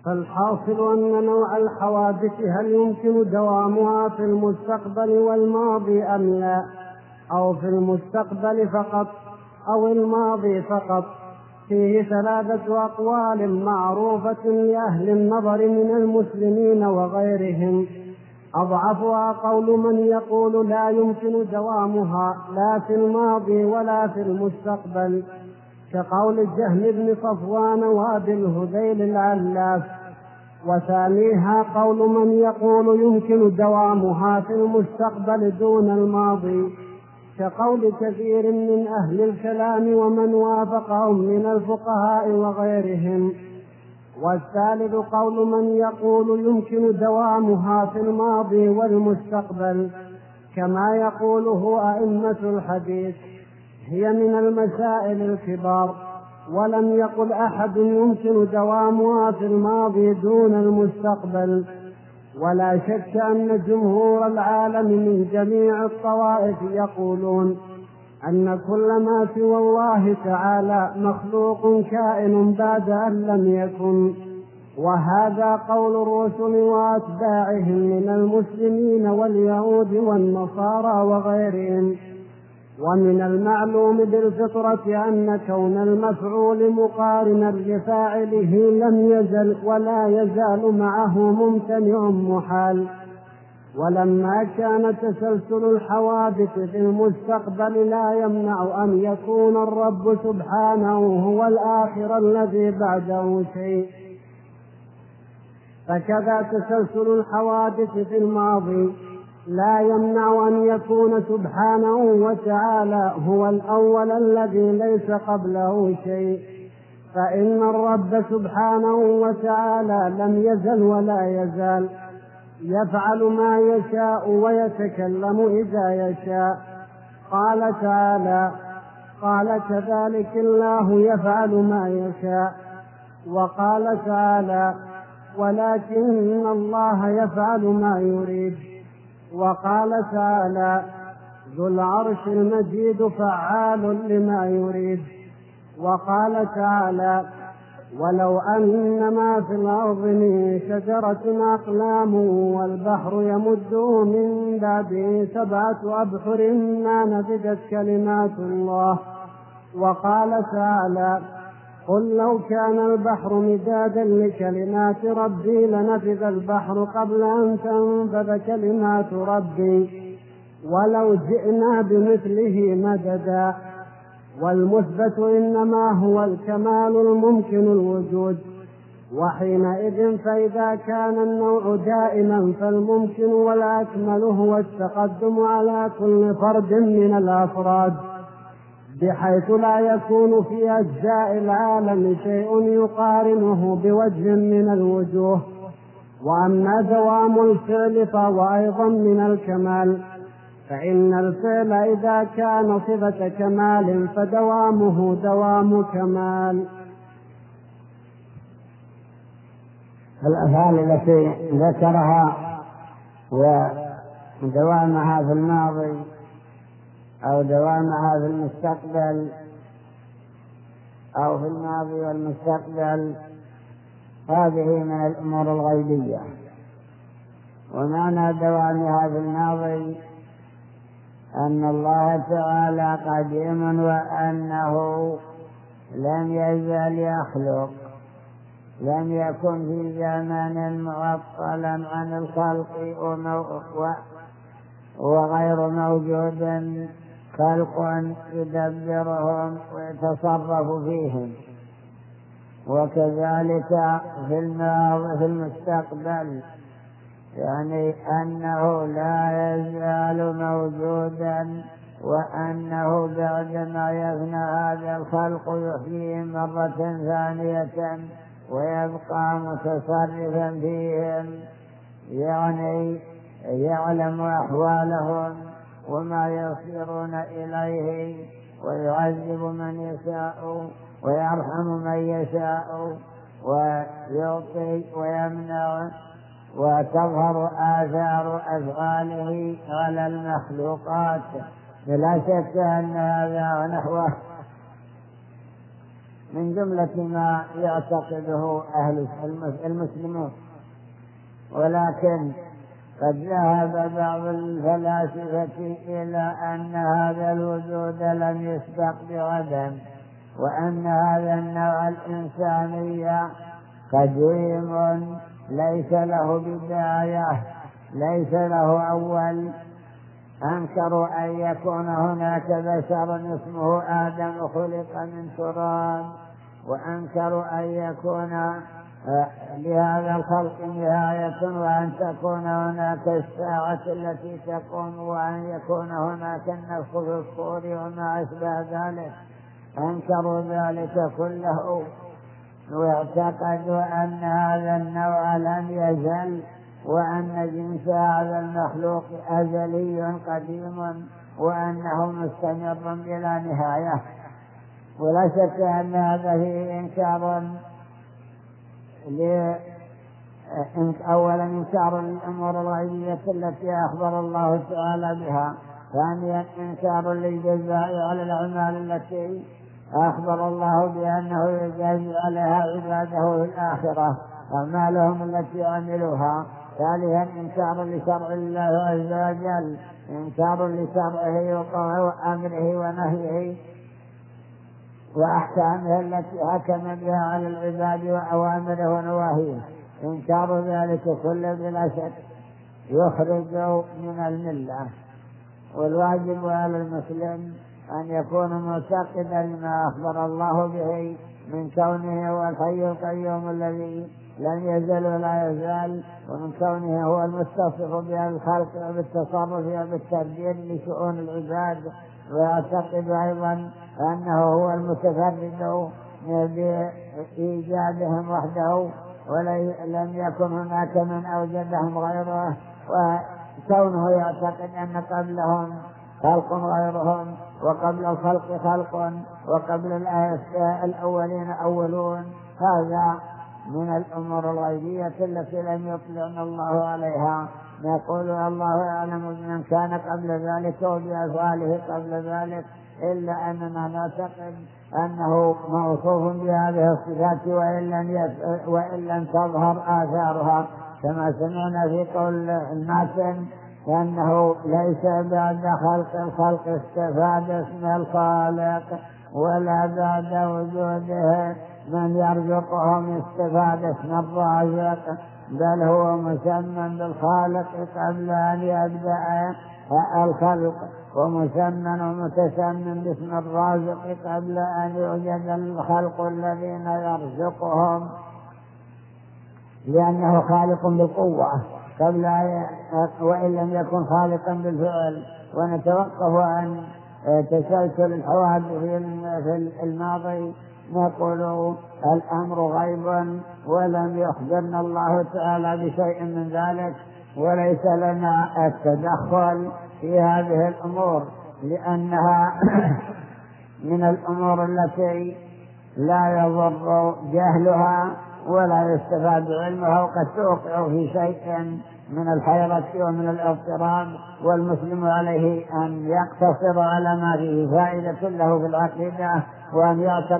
فالحاصل أن نوع الحوادث هل يمكن دوامها في المستقبل والماضي أم لا، أو في المستقبل فقط أو الماضي فقط، فيه 3 أقوال معروفة لأهل النظر من المسلمين وغيرهم. أضعفها قول من يقول لا يمكن دوامها لا في الماضي ولا في المستقبل، كقول الجهم بن صفوان وابي الهذيل العلاف. وثانيها قول من يقول يمكن دوامها في المستقبل دون الماضي، كقول كثير من أهل الكلام ومن وافقهم من الفقهاء وغيرهم. والثالث قول من يقول يمكن دوامها في الماضي والمستقبل، كما يقوله أئمة الحديث، هي من المسائل الكبار. ولم يقل أحد يمكن دوامها في الماضي دون المستقبل. ولا شك أن جمهور العالم من جميع الطوائف يقولون أن كل ما سوى الله تعالى مخلوق كائن بعد أن لم يكن. وهذا قول الرسل وأتباعهم من المسلمين واليهود والنصارى وغيرهم. ومن المعلوم بالفطرة أن كون المفعول مقارنا لفاعله لم يزل ولا يزال معه ممتنع محال. ولما كان تسلسل الحوادث في المستقبل لا يمنع أن يكون الرب سبحانه هو الآخر الذي بعده شيء، فكذا تسلسل الحوادث في الماضي لا يمنع أن يكون سبحانه وتعالى هو الأول الذي ليس قبله شيء. فإن الرب سبحانه وتعالى لم يزل ولا يزال يفعل ما يشاء ويتكلم إذا يشاء. قال تعالى: قال كذلك الله يفعل ما يشاء. وقال تعالى: ولكن الله يفعل ما يريد. وقال تعالى: ذو العرش المجيد فعال لما يريد. وقال تعالى: ولو أن ما في الأرض من شجرة أقلام والبحر يمده من بعده 7 أبحر ما نفدت كلمات الله. وقال تعالى: قل لو كان البحر مدادا لكلمات ربي لنفذ البحر قبل أن تنفذ كلمات ربي ولو جئنا بمثله مددا. والمثبت إنما هو الكمال الممكن الوجود، وحينئذ فإذا كان النوع دائما فالممكن والأكمل هو التقدم على كل فرد من الأفراد، بحيث لا يكون في أجزاء العالم شيء يقارنه بوجه من الوجوه. وأما دوام الفعل فهو أيضا من الكمال، فإن الفعل إذا كان صفة كمال فدوامه دوام كمال. الأفعال التي ذكرها ودوامها في الماضي أو دوامها في المستقبل أو في الماضي والمستقبل هذه من الأمور الغيبية. ومعنى دوامها في الماضي أن الله تعالى قديم وأنه لم يزل يخلق، لم يكن في زمن معطلا عن الخلق وغير موجود خلق يدبرهم ويتصرف فيهم. وكذلك في المستقبل يعني أنه لا يزال موجودا، وأنه بعدما يفنى هذا الخلق يحييه مرة ثانية ويبقى متصرفا فيهم، يعني يعلم أحوالهم وما يصيرون إليه، ويعذب من يشاء ويرحم من يشاء ويعطي ويمنع، وتظهر آثار أفعاله على المخلوقات. لا شك أن هذا ونحوه من جملة ما يعتقده أهل المسلمون. ولكن قد ذهب بعض الفلاسفة إلى أن هذا الوجود لم يسبق بعدم، وأن هذا النوع الإنساني قديم ليس له بداية، ليس له أول. أنكروا أن يكون هناك بشر اسمه آدم خلق من تراب، وأنكروا أن يكون لهذا الخلق نهاية، وأن تكون هناك الساعة التي تقوم، وأن يكون هناك النفخ في الصور وما أشبه ذلك. أنكروا ذلك كله، واعتقدوا أن هذا النوع لم يزل، وأن جنس هذا المخلوق أزلي قديم، وأنه مستمر بلا نهاية. ولا شك أن هذا فيه إنكار أولا إنكار الأمور الغيبية التي أخبر الله تعالى بها، ثانيا إنكار للجزاء على الأعمال التي أخبر الله بأنه يجازي عليها عباده في الآخرة أعمالهم التي عملوها، ثالثا إنكار لشرع الله عز وجل، إنكار لشرعه وأمره ونهيه وأحكامه التي حكم بها على العباد وأوامره ونواهيه. إنكار ذلك كله بلا شك يخرج من الملة. والواجب على المسلم أن يكون معتقدا لما أخبر الله به من كونه هو الحي القيوم الذي لم يزل ولا يزال، ومن كونه هو المتصف بالخلق وبالتصرف وبالتدبير لشؤون العباد، ويعتقد أيضا أنه هو المتفرد بإيجادهم وحده ولم يكن هناك من أوجدهم غيره، وكونه يعتقد أن قبلهم خلق غيرهم، وقبل الخلق خلق، وقبل الأولين أولون. هذا من الأمور الغيبية التي لم يطلعنا الله عليها. نقول الله أعلم بمن كان قبل ذلك وبأفعاله قبل ذلك، إلا أننا نعتقد أنه موصوف بهذه الصفات وإن لم تظهر آثارها، كما سمعنا في قول الماتن أنه ليس بعد خلق الخلق استفاد اسم الخالق، ولا بعد وجوده من يرزقهم استفاد اسم الرازق، بل هو مسمى بالخالق قبل أن يبدأ الخلق، ومسمى ومتسمى باسم الرازق قبل أن يوجد الخلق الذين يرزقهم، لأنه خالق بالقوة قبل وإن لم يكن خالقا بالفعل. ونتوقف عن تسلسل الحوادث في الماضي، نقول الأمر غيب ولم يخبرنا الله تعالى بشيء من ذلك، وليس لنا التدخل في هذه الأمور، لأنها من الأمور التي لا يضر جهلها ولا يستفاد علمها، وقد توقع في شيء من الحيرة ومن الاضطراب. والمسلم عليه أن يقتصر على ما فيه فائدة له في العقيدة، وأن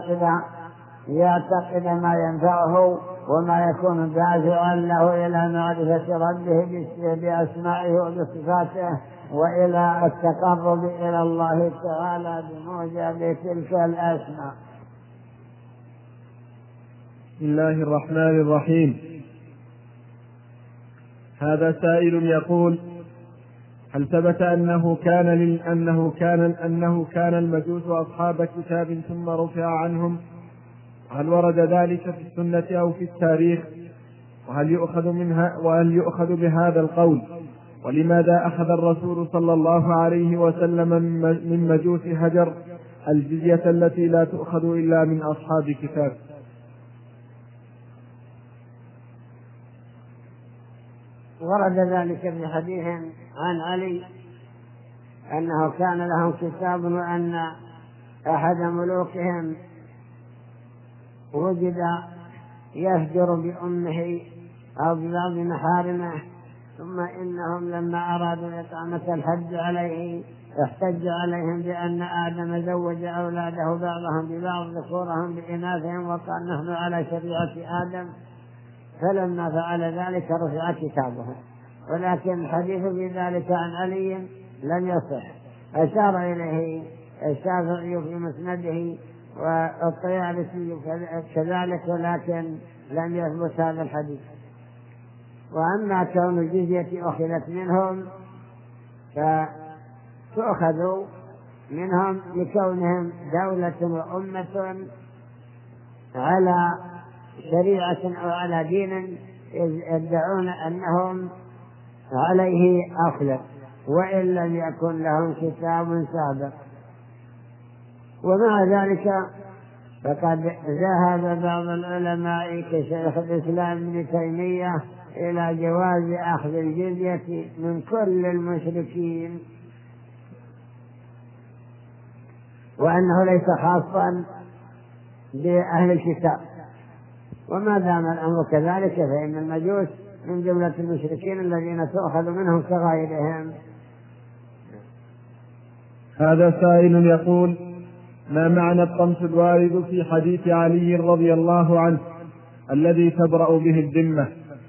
يعتقد ما ينفعه وما يكون دافعا له إلى معرفة ربه بأسمائه وبصفاته، وإلى التقرب إلى الله تعالى بموجب تلك الأسماء. بسم الله الرحمن الرحيم. هذا سائل يقول: هل ثبت أنه كان المجوس أصحاب كتاب ثم رفع عنهم؟ هل ورد ذلك في السنة أو في التاريخ؟ وهل يؤخذ بهذا القول؟ ولماذا أخذ الرسول صلى الله عليه وسلم من مجوس هجر الجزية التي لا تؤخذ إلا من أصحاب كتاب؟ ورد ذلك في حديث عن علي أنه كان لهم كتاب، وأن أحد ملوكهم وجد يهجر بأمه أو ببعض محارمه، ثم إنهم لما أرادوا إقامة الحج عليه احتج عليهم بأن آدم زوج أولاده بعضهم ببعض ذكورهم بإناثهم وقال نحن على شريعة آدم، فلما فعل ذلك رفع كتابه. ولكن الحديث في ذلك عن علي لم يصح، أشار إليه الشافعي في مسنده والطيالسي كذلك، ولكن لم يثبت هذا الحديث. وأما كون الجزية أخذت منهم فتؤخذ منهم لكونهم دولة وأمة على شريعة أو على دين يدعون أنهم عليه أصلا، وإن لم يكن لهم كتاب سابق. ومع ذلك فقد ذهب بعض العلماء كشيخ الإسلام ابن تيمية إلى جواز أخذ الجزية من كل المشركين، وأنه ليس خاصا بأهل الكتاب. وما دام الأمر كذلك فإن المجوس من جملة المشركين الذين تؤخذ منهم كغيرهم. هذا سائل يقول: ما معنى الطمس الوارد في حديث علي رضي الله عنه الذي تبرأ به الذمة؟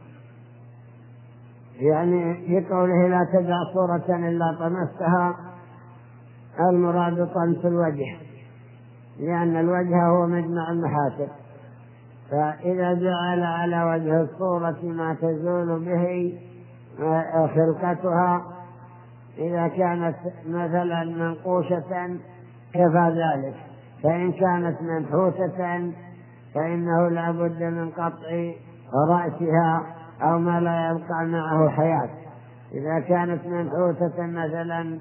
يعني في قوله لا تدع صورة إلا طمستها، المراد طمس الوجه، لأن الوجه هو مجمع المحاسن، فإذا جعل على وجه الصورة ما تزول به خلقتها، إذا كانت مثلا منقوشة كفى ذلك، فإن كانت منحوتة فإنه لا بد من قطع رأسها أو ما لا يبقى معه حياة. إذا كانت منحوتة مثلا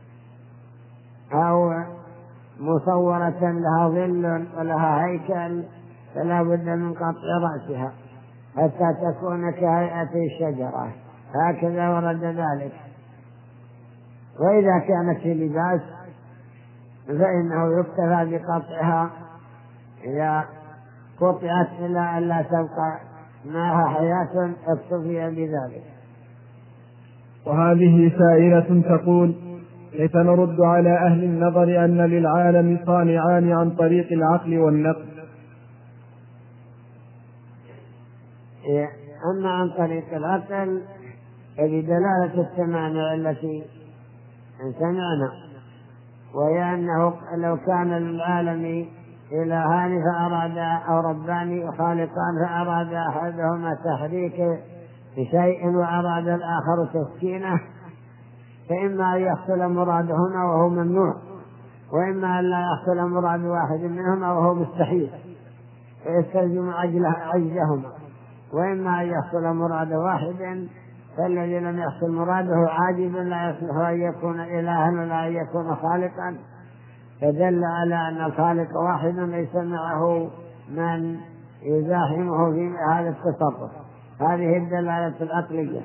أو مصورة لها ظل ولها هيكل فلا بد من قطع رأسها حتى تكون كهيئة الشجرة، هكذا ورد ذلك. وإذا كانت في لباس فإنه يكتفى بقطعها إذا قطعت إلى أن لا تبقى معها حياة اكتفي بذلك. وهذه سائلة تقول: كيف نرد على أهل النظر أن للعالم صانعان عن طريق العقل والنقل؟ أما عن طريق العقل فبدلالة التمانع التي سمعنا، وهي أنه لو كان للعالم إلهان فأراد أو ربان خالقان فأراد أحدهما تحريك بشيء وأراد الآخر تسكينه، فإما أن يحصل مرادهما وهو ممنوع، وإما أن لا يحصل مراد واحد منهما وهو مستحيل فيستلزم عجزهما، وإما أن يحصل مراد واحد فالذي لم يحصل مراده عاجز لا يصلح أن يكون إلها ولا أن يكون خالقا، فدل على أن الخالق واحد ليس معه من يزاحمه في هذا التصرف. هذه الدلالة العقلية.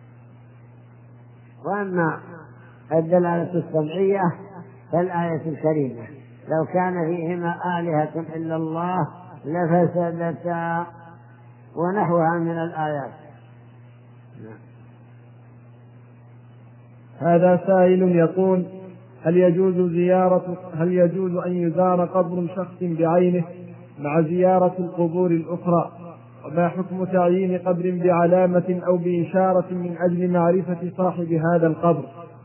وأما الدلالة السمعية فالآية الكريمة: لو كان فيهما آلهة إلا الله لفسدتا، ونحوها من الآيات. هذا سائل يقول: هل يجوز أن يزار قبر شخص بعينه مع زيارة القبور الأخرى؟ وما حكم تعيين قبر بعلامة أو بإشارة من أجل معرفة صاحب هذا القبر؟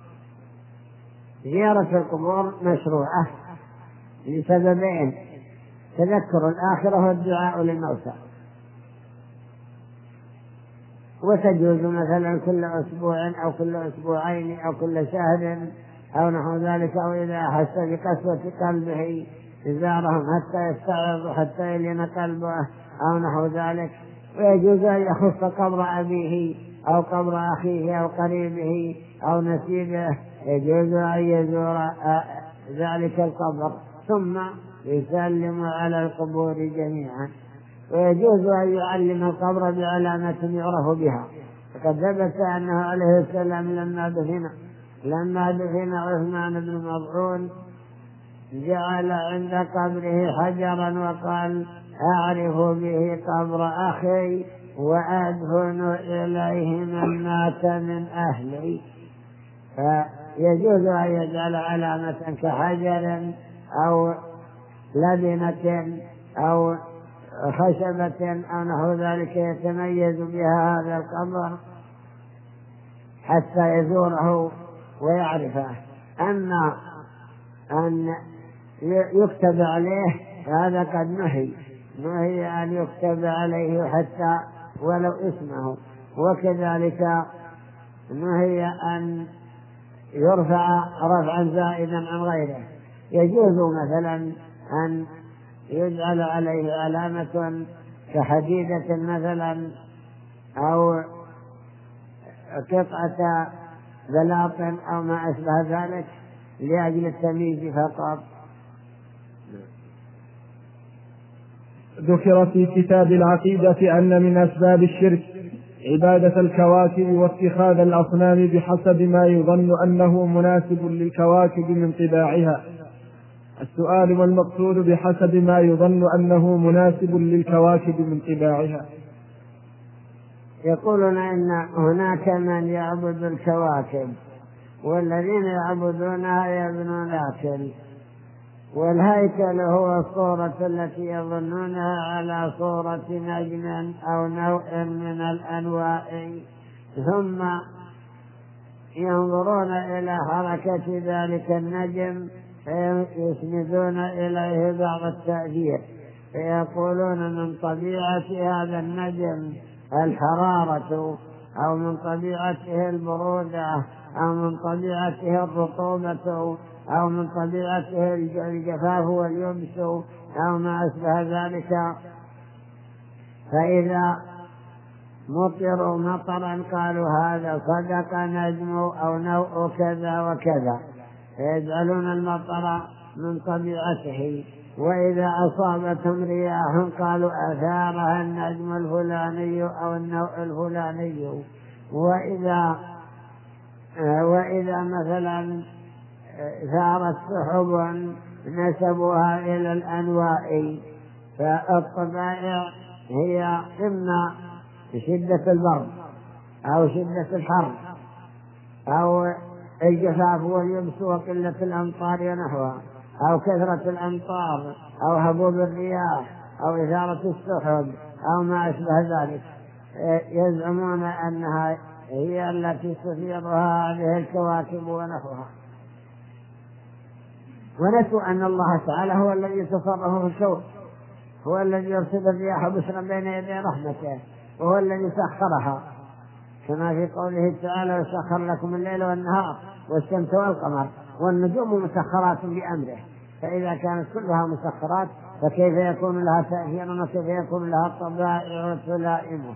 زيارة القبور مشروعة لسببين: تذكر الآخرة والدعاء للموتى. وتجوز مثلا كل أسبوع أو كل أسبوعين أو كل شهر أو نحو ذلك، أو إذا أحس بقسوة قلبه زارهم حتى يستعرض حتى يلين قلبه أو نحو ذلك. ويجوز أن يخص قبر أبيه أو قبر أخيه أو قريبه أو نسيبه، يجوز أن يزور ذلك القبر ثم يسلم على القبور جميعا. ويجوز أن يعلم القبر بعلامة يعرف بها، فقد ثبت أنه عليه السلام لما دفن عثمان بن مظعون جعل عند قبره حجرا وقال: أعرف به قبر أخي وأدفن إليه من مات من أهلي. يجوز أن يجعل علامة كحجر أو لبنة أو خشبة أو نحو ذلك يتميز بها هذا القبر حتى يزوره ويعرفه. أما أن يكتب عليه هذا قد نهي أن يكتب عليه حتى ولو اسمه، وكذلك نهي أن يرفع رفعا زائدا عن غيره. يجوز مثلا أن يجعل عليه علامة كحديدة مثلا أو قطعة بلاط أو ما أشبه ذلك لأجل التمييز فقط. ذكر في كتاب العقيدة أن من أسباب الشرك عبادة الكواكب واتخاذ الأصنام بحسب ما يظن أنه مناسب للكواكب من طباعها. السؤال والمقصود بحسب ما يظن أنه مناسب للكواكب من طباعها. يقولون إن هناك من يعبد الكواكب والذين يعبدونها يبنون هيكل، والهيكل هو الصورة التي يظنونها على صورة نجم أو نوع من الأنواع، ثم ينظرون إلى حركة ذلك النجم فيسندون إليه بعض التأثير، فيقولون من طبيعة هذا النجم الحرارة أو من طبيعته البرودة أو من طبيعته الرطوبة أو من طبيعته الجفاف واليبس أو ما أشبه ذلك، فإذا مطروا مطرا قالوا هذا صدق نجم أو نوع كذا وكذا، فيجعلون المطر من طبيعته. وإذا أصابتهم رياح قالوا أثارها النجم الفلاني أو النوع الفلاني. وإذا مثلا ثارت سحب نسبوها إلى الأنواع. فالطبائع هي إما شدة البرد أو شدة الحر أو الجفاف واليبس وقلة الأمطار ونحوها، أو كثرة الأمطار أو هبوب الرياح أو إثارة السحب أو ما أشبه ذلك. يزعمون أنها هي التي تثيرها هذه الكواكب ونحوها، ونسوا أن الله تعالى هو الذي يتصرف في الكون، هو الذي يرسل الرياح بشرا بين يدي رحمته، وهو الذي سخرها كما في قوله تعالى وسخر لكم الليل والنهار والشمس والقمر والنجوم مسخرات بأمره. فإذا كانت كلها مسخرات فكيف يكون لها تأثير وكيف يكون لها طبائع تلائمها؟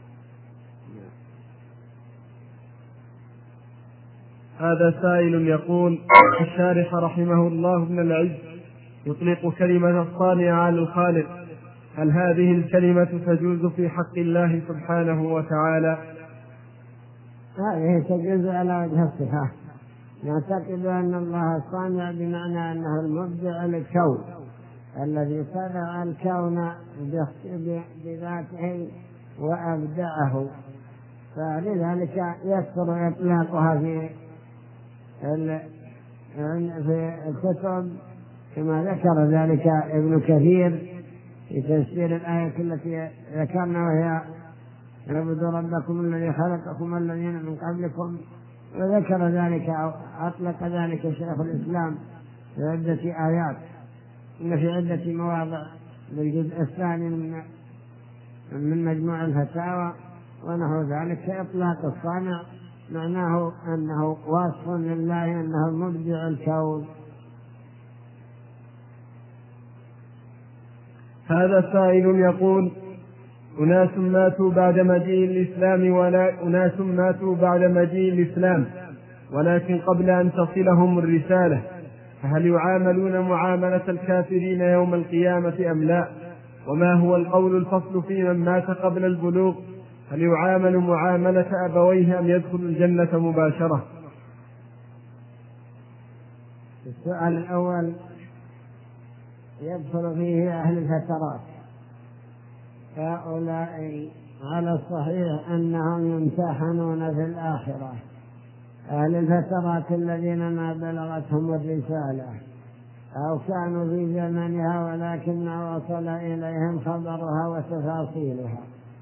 هذا سائل يقول: الشارح رحمه الله ابن العز يطلق كلمة الصانع على الخالق، هل هذه الكلمة تجوز في حق الله سبحانه وتعالى؟ هذه تجوز على وجه الصفة. نعتقد أن الله الصانع بمعنى أنه المبدع للكون الذي صنع الكون بذاته وأبدعه، فلذلك يكثر إطلاقها في الكتب كما ذكر ذلك ابن كثير في تفسير الآية التي ذكرنا، وهي اعبدوا ربكم الذي خلقكم والذين من قبلكم، وذكر ذلك أو أطلق ذلك شيخ الإسلام في عدة آيات، إن في عدة مواضع بالجزء الثاني من مجموع الفتاوى ونحو ذلك. إطلاق الصانع معناه أنه واصف لله أنه المبدع الكون. هذا سائل يقول: أناس ماتوا بعد مجيء الإسلام ولكن قبل أن تصلهم الرسالة، فهل يعاملون معاملة الكافرين يوم القيامة أم لا؟ وما هو القول الفصل في من مات قبل البلوغ؟ هل يعامل معاملة أبويه أم يدخل الجنة مباشرة؟ السؤال الأول يدخل فيه أهل الفترات، هؤلاء على الصحيح أنهم يمتحنون في الآخرة، أهل الفترات الذين ما بلغتهم الرسالة أو كانوا في زمنها ولكن وصل إليهم خبرها وتفاصيلها،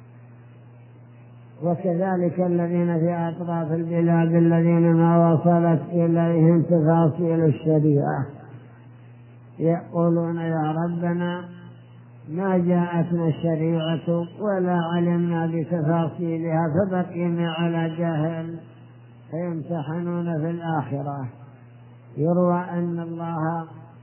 وكذلك الذين في أطراف البلاد الذين ما وصلت إليهم تفاصيل الشريعة يقولون يا ربنا ما جاءتنا الشريعة ولا علمنا بتفاصيلها فبقينا على جهل فيمتحنون في الآخرة. يروى أن الله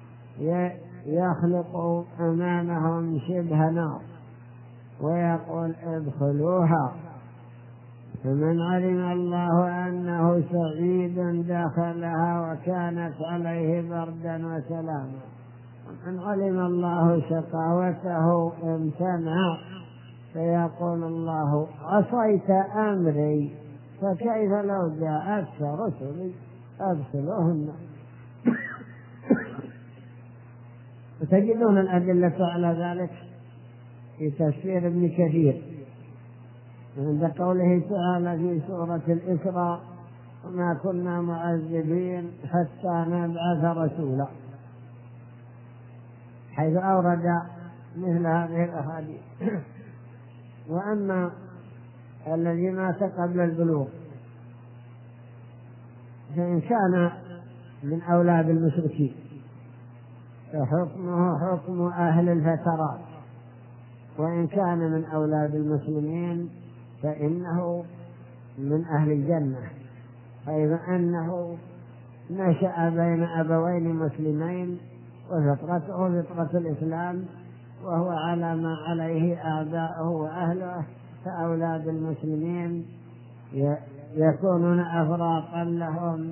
يخلق أمامهم شبه نار ويقول ادخلوها، فمن علم الله أنه سعيد دخلها وكانت عليه بردا وسلاما، ومن علم الله شقاوته امتنع، فيقول الله عصيت أمري فكيف لو جاءت رسلي أدخلوهن. وتجدون الأدلة على ذلك في تفسير ابن كثير عند قوله تعالى في سورة الإسراء وما كنا معذبين حتى نبعث رسولا، حيث أورد مثل هذه الأحاديث. وأما الذي مات قبل البلوغ فإن كان من أولاد المشركين فحكمه حكم أهل الفترات، وإن كان من أولاد المسلمين فإنه من أهل الجنة، حيث أنه نشأ بين أبوين مسلمين وفطرته فطرة الإسلام وهو على ما عليه آباؤه وأهله، فأولاد المسلمين يكونون أفراقا لهم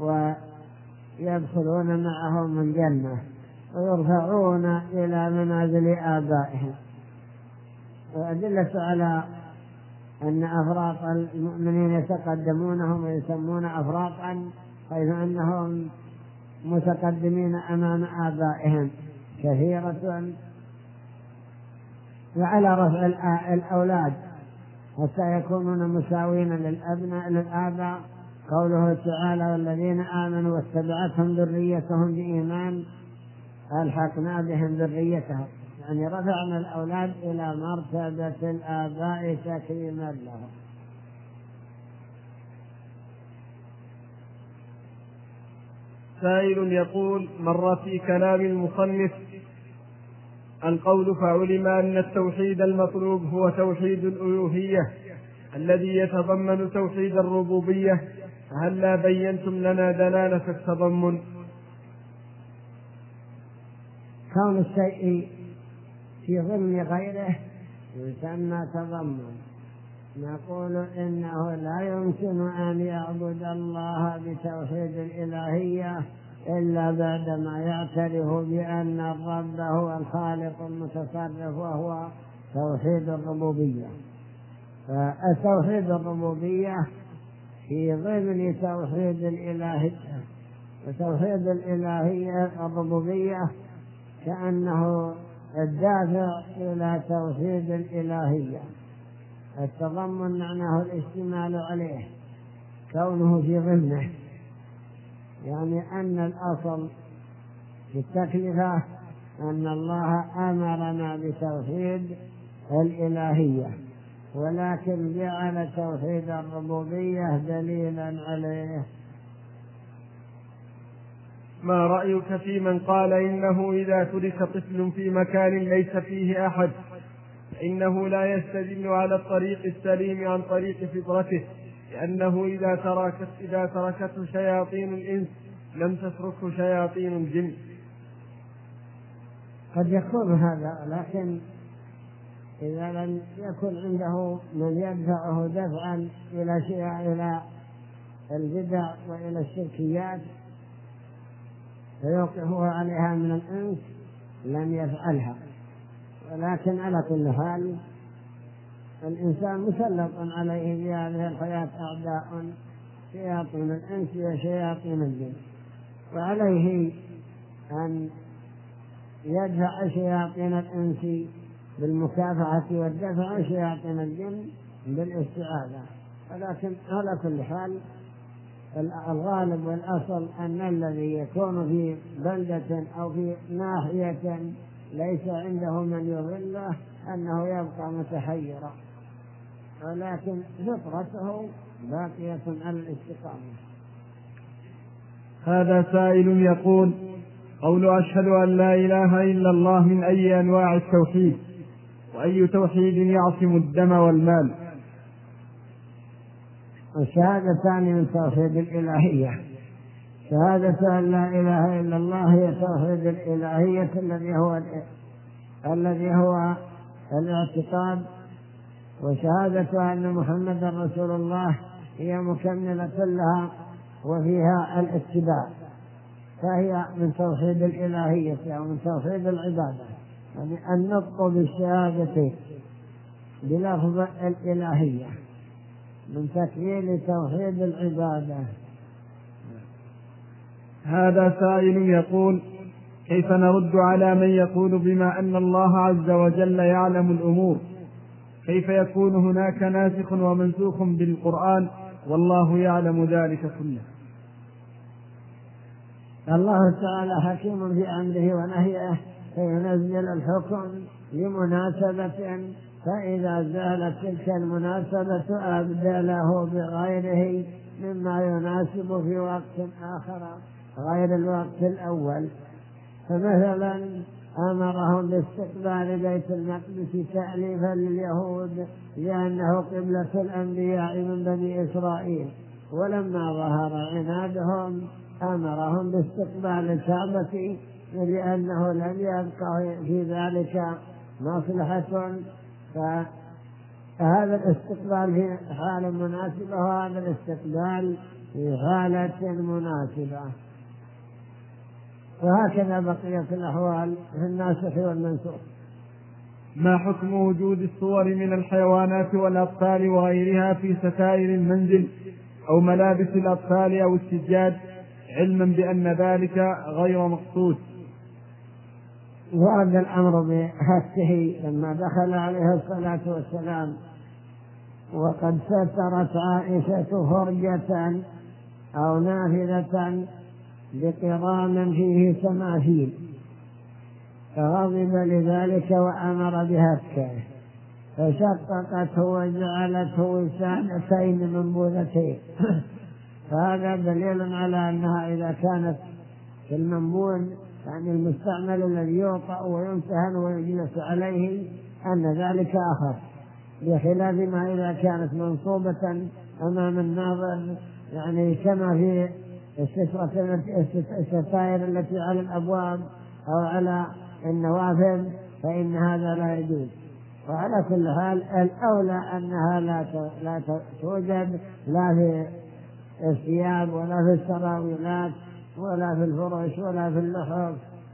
ويدخلون معهم الجنة ويرفعون إلى منازل آبائهم. وأدلة على أن أفراط المؤمنين يتقدمونهم ويسمون أفراطا حيث أنهم متقدمين أمام آبائهم كثيرة. وعلى رفع الأولاد حتى يكونون مساوين للآباء قوله تعالى والذين آمنوا واتبعتهم ذريتهم بإيمان ألحقنا بهم ذريتهم، يعني رفعنا الأولاد إلى مرتبة الآباء تكريما لهم. سائل يقول مر في كلام المصنف القول فعلم أن التوحيد المطلوب هو توحيد الألوهية الذي يتضمن توحيد الربوبية، هلا بينتم لنا دلالة التضمن؟ كون الشيء في ضمن غيره يسمى تضمن. نقول إنه لا يمكن أن يعبد الله بتوحيد الإلهية إلا بعدما يعترف بأن الرب هو الخالق المتصرف وهو توحيد الربوبية. فالتوحيد الربوبية في ضمن توحيد الإلهية، وتوحيد الإلهية الربوبية كأنه الدافع إلى توحيد الإلهية. التضمن معناه الاشتمال عليه، كونه في ضمنه، يعني أن الأصل في التكلفة أن الله أمرنا بتوحيد الإلهية، ولكن جعل توحيد الربوبية دليلا عليه. ما رأيك في من قال إنه إذا ترك طفل في مكان ليس فيه أحد فإنه لا يستدل على الطريق السليم عن طريق فطرته، لأنه إذا تركته شياطين الإنس لم تتركه شياطين الجن؟ قد يكون هذا، لكن إذا لم يكن عنده من يدفعه دفعا إلى البدع وإلى الشركيات فيوقفه عليها من الإنس لم يفعلها. ولكن على كل حال الإنسان مسلط عليه في هذه الحياة أعداء شياطين الإنس وشياطين الجن، وعليه أن يدفع شياطين الإنس بالمكافحة والدفع شياطين الجن بالاستعاذة. ولكن على كل حال الغالب والأصل أن الذي يكون في بلدة أو في ناحية ليس عنده من يضله أنه يبقى متحيرا، ولكن فطرته باقية على الاستقامة. هذا سائل يقول: قول أشهد أن لا إله إلا الله من أي أنواع التوحيد؟ وأي توحيد يعصم الدم والمال؟ الشهادتان من توحيد الإلهية. شهادة أن لا إله إلا الله هي توحيد الإلهية الذي هو الاعتقاد، وشهادة أن محمد رسول الله هي مكملة لها وفيها الاتباع، فهي من توحيد الإلهية أو من توحيد العبادة، يعني النطق بالشهادة بلفظ الإلهية من تكميل توحيد العبادة. هذا سائل يقول: كيف نرد على من يقول بما أن الله عز وجل يعلم الأمور، كيف يكون هناك ناسخ ومنسوخ بالقرآن والله يعلم ذلك كله؟ الله تعالى حكيم في أمره ونهيه، فينزل الحكم لمناسبة، فإذا زالت تلك المناسبة أبدله بغيره مما يناسب في وقت آخر غير الوقت الأول. فمثلا أمرهم باستقبال بيت المقدس تأليفا لليهود لأنه قبلة الأنبياء من بني إسرائيل، ولما ظهر عنادهم أمرهم باستقبال الكعبة لأنه لم يبقى في ذلك مصلحة، فهذا الاستقبال في حال مناسبة وهذا الاستقبال في حالة مناسبة، وهكذا بقية الأحوال في الناسخ والمنسوخ. ما حكم وجود الصور من الحيوانات والأطفال وغيرها في ستائر المنزل أو ملابس الأطفال أو السجاد، علما بأن ذلك غير مقصود؟ ورد الأمر بحثه لما دخل عليه الصلاة والسلام وقد سترت عائشة فرجة أو نافذة بقرام فيه تماثيل، فغضب لذلك وأمر بهتكه، فشققته وجعلته وسادتين منبوذتين. فهذا دليل على أنها إذا كانت في المنبوذ يعني المستعمل الذي يوطأ ويمتهن ويجلس عليه أن ذلك أخف، بخلاف ما إذا كانت منصوبة أمام الناظر، يعني كما في الستائر التي على الأبواب أو على النوافذ، فإن هذا لا يجوز. وعلى كل حال الأولى أنها لا توجد لا في الثياب ولا في السراويلات ولا في الفرش ولا في اللحف،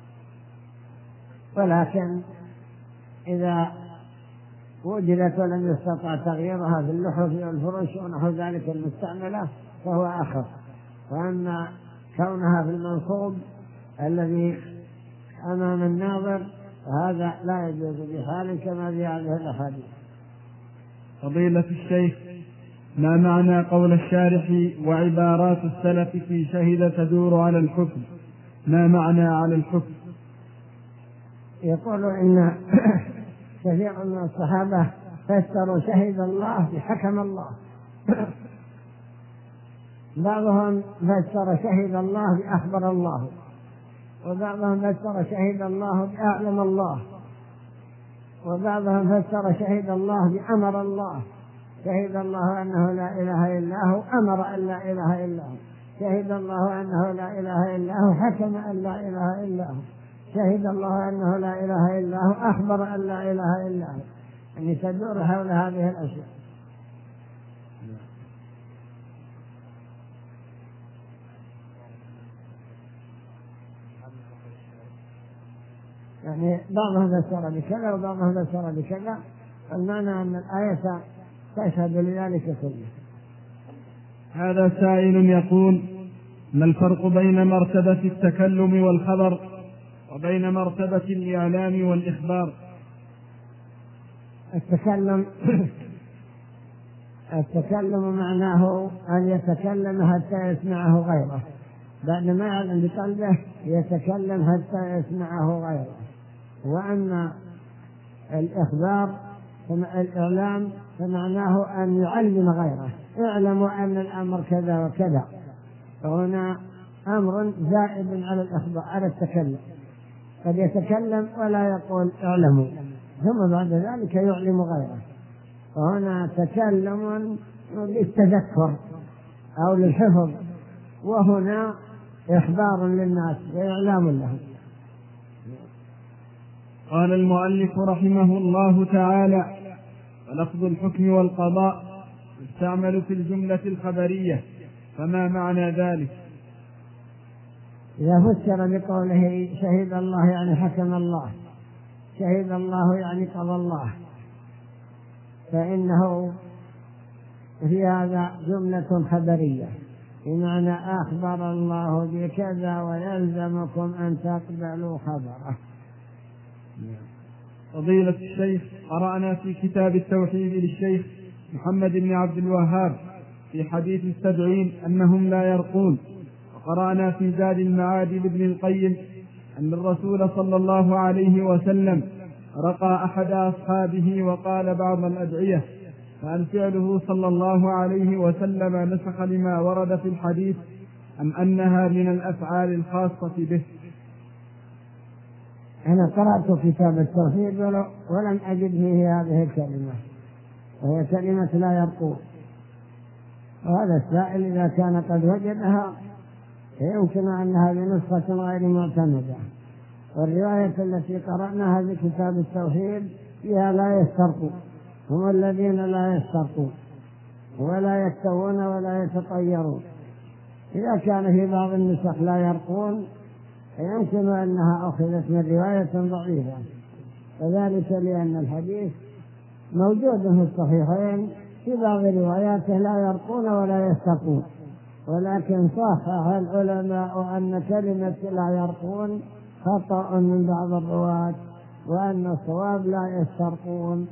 ولكن إذا وجدت ولم يستطع تغييرها في اللحف والفرش ونحو ذلك المستعملة فهو أخف. وأما كونها في المنصوب الذي أمام الناظر هذا لا يجوز بحال كما في هذه الأحاديث. فضيلة الشيخ، ما معنى قول الشارح وعبارات السلف في شهد تدور على الحكم؟ ما معنى على الحكم؟ يقول إن كثير من الصحابة فسروا شهد الله بحكم الله، بعضهم فسر شهد الله بأخبر الله، وبعضهم فسر شهد الله بأعلم الله، وبعضهم فسر شهد الله بأمر الله. شهد الله أنه لا إله إلا هو أمر أن لا إله إلا هو، شهد الله أنه لا إله إلا هو حكم أن لا إله إلا هو، شهد الله أنه لا إله إلا هو أخبر أن لا إله إلا هو، يعني تدور حول هذه الأشياء. يعني بعضهم فسر بكذا وبعضهم فسر بكذا، المعنى أن الآية تشهد لذلك كله. هذا سائل يقول: ما الفرق بين مرتبة التكلم والخبر وبين مرتبة الإعلام والإخبار؟ التكلم معناه أن يتكلم حتى يسمعه غيره، بعد ما يعلم بقلبه يتكلم حتى يسمعه غيره. وأما الإخبار الإعلام فمعناه أن يعلم غيره، اعلموا أن الأمر كذا وكذا. فهنا أمر زائد على الإخبار على التكلم، قد يتكلم ولا يقول اعلموا، ثم بعد ذلك يعلم غيره. فهنا تكلم للتذكر أو للحفظ، وهنا إخبار للناس وإعلام لهم. قال المؤلف رحمه الله تعالى: ولفظ الحكم والقضاء يستعمل في الجملة الخبرية، فما معنى ذلك؟ إذا فسر بقوله شهد الله يعني حكم الله، شهد الله يعني قضى الله، فإنه في هذا جملة خبرية، بمعنى أخبر الله بكذا ويلزمكم أن تقبلوا خبره. فضيلة الشيخ، قرأنا في كتاب التوحيد للشيخ محمد بن عبد الوهاب في حديث السبعين أنهم لا يرقون، وقرأنا في زاد المعاد لابن القيم أن الرسول صلى الله عليه وسلم رقى أحد أصحابه وقال بعض الأدعية، فهل فعله صلى الله عليه وسلم نسخ لما ورد في الحديث أم أنها من الأفعال الخاصة به؟ أنا قرأت كتاب التوحيد ولم أجد فيه هذه الكلمة، وهي كلمة لا يرقون. وهذا السائل إذا كان قد وجدها يمكن أنها بنسخة غير معتمدة. والرواية التي قرأناها في كتاب التوحيد فيها لا يسترقون، هم الذين لا يسترقون ولا يكتوون ولا يتطيرون. إذا كان في بعض النسخ لا يرقون يمكن أنها أخذت من رواية ضعيفة، وذلك لأن الحديث موجود في الصحيحين في بعض رواياته لا يرقون ولا يسترقون، ولكن صحح العلماء أن كلمة لا يرقون خطأ من بعض الرواة، وأن الصواب لا يسترقون.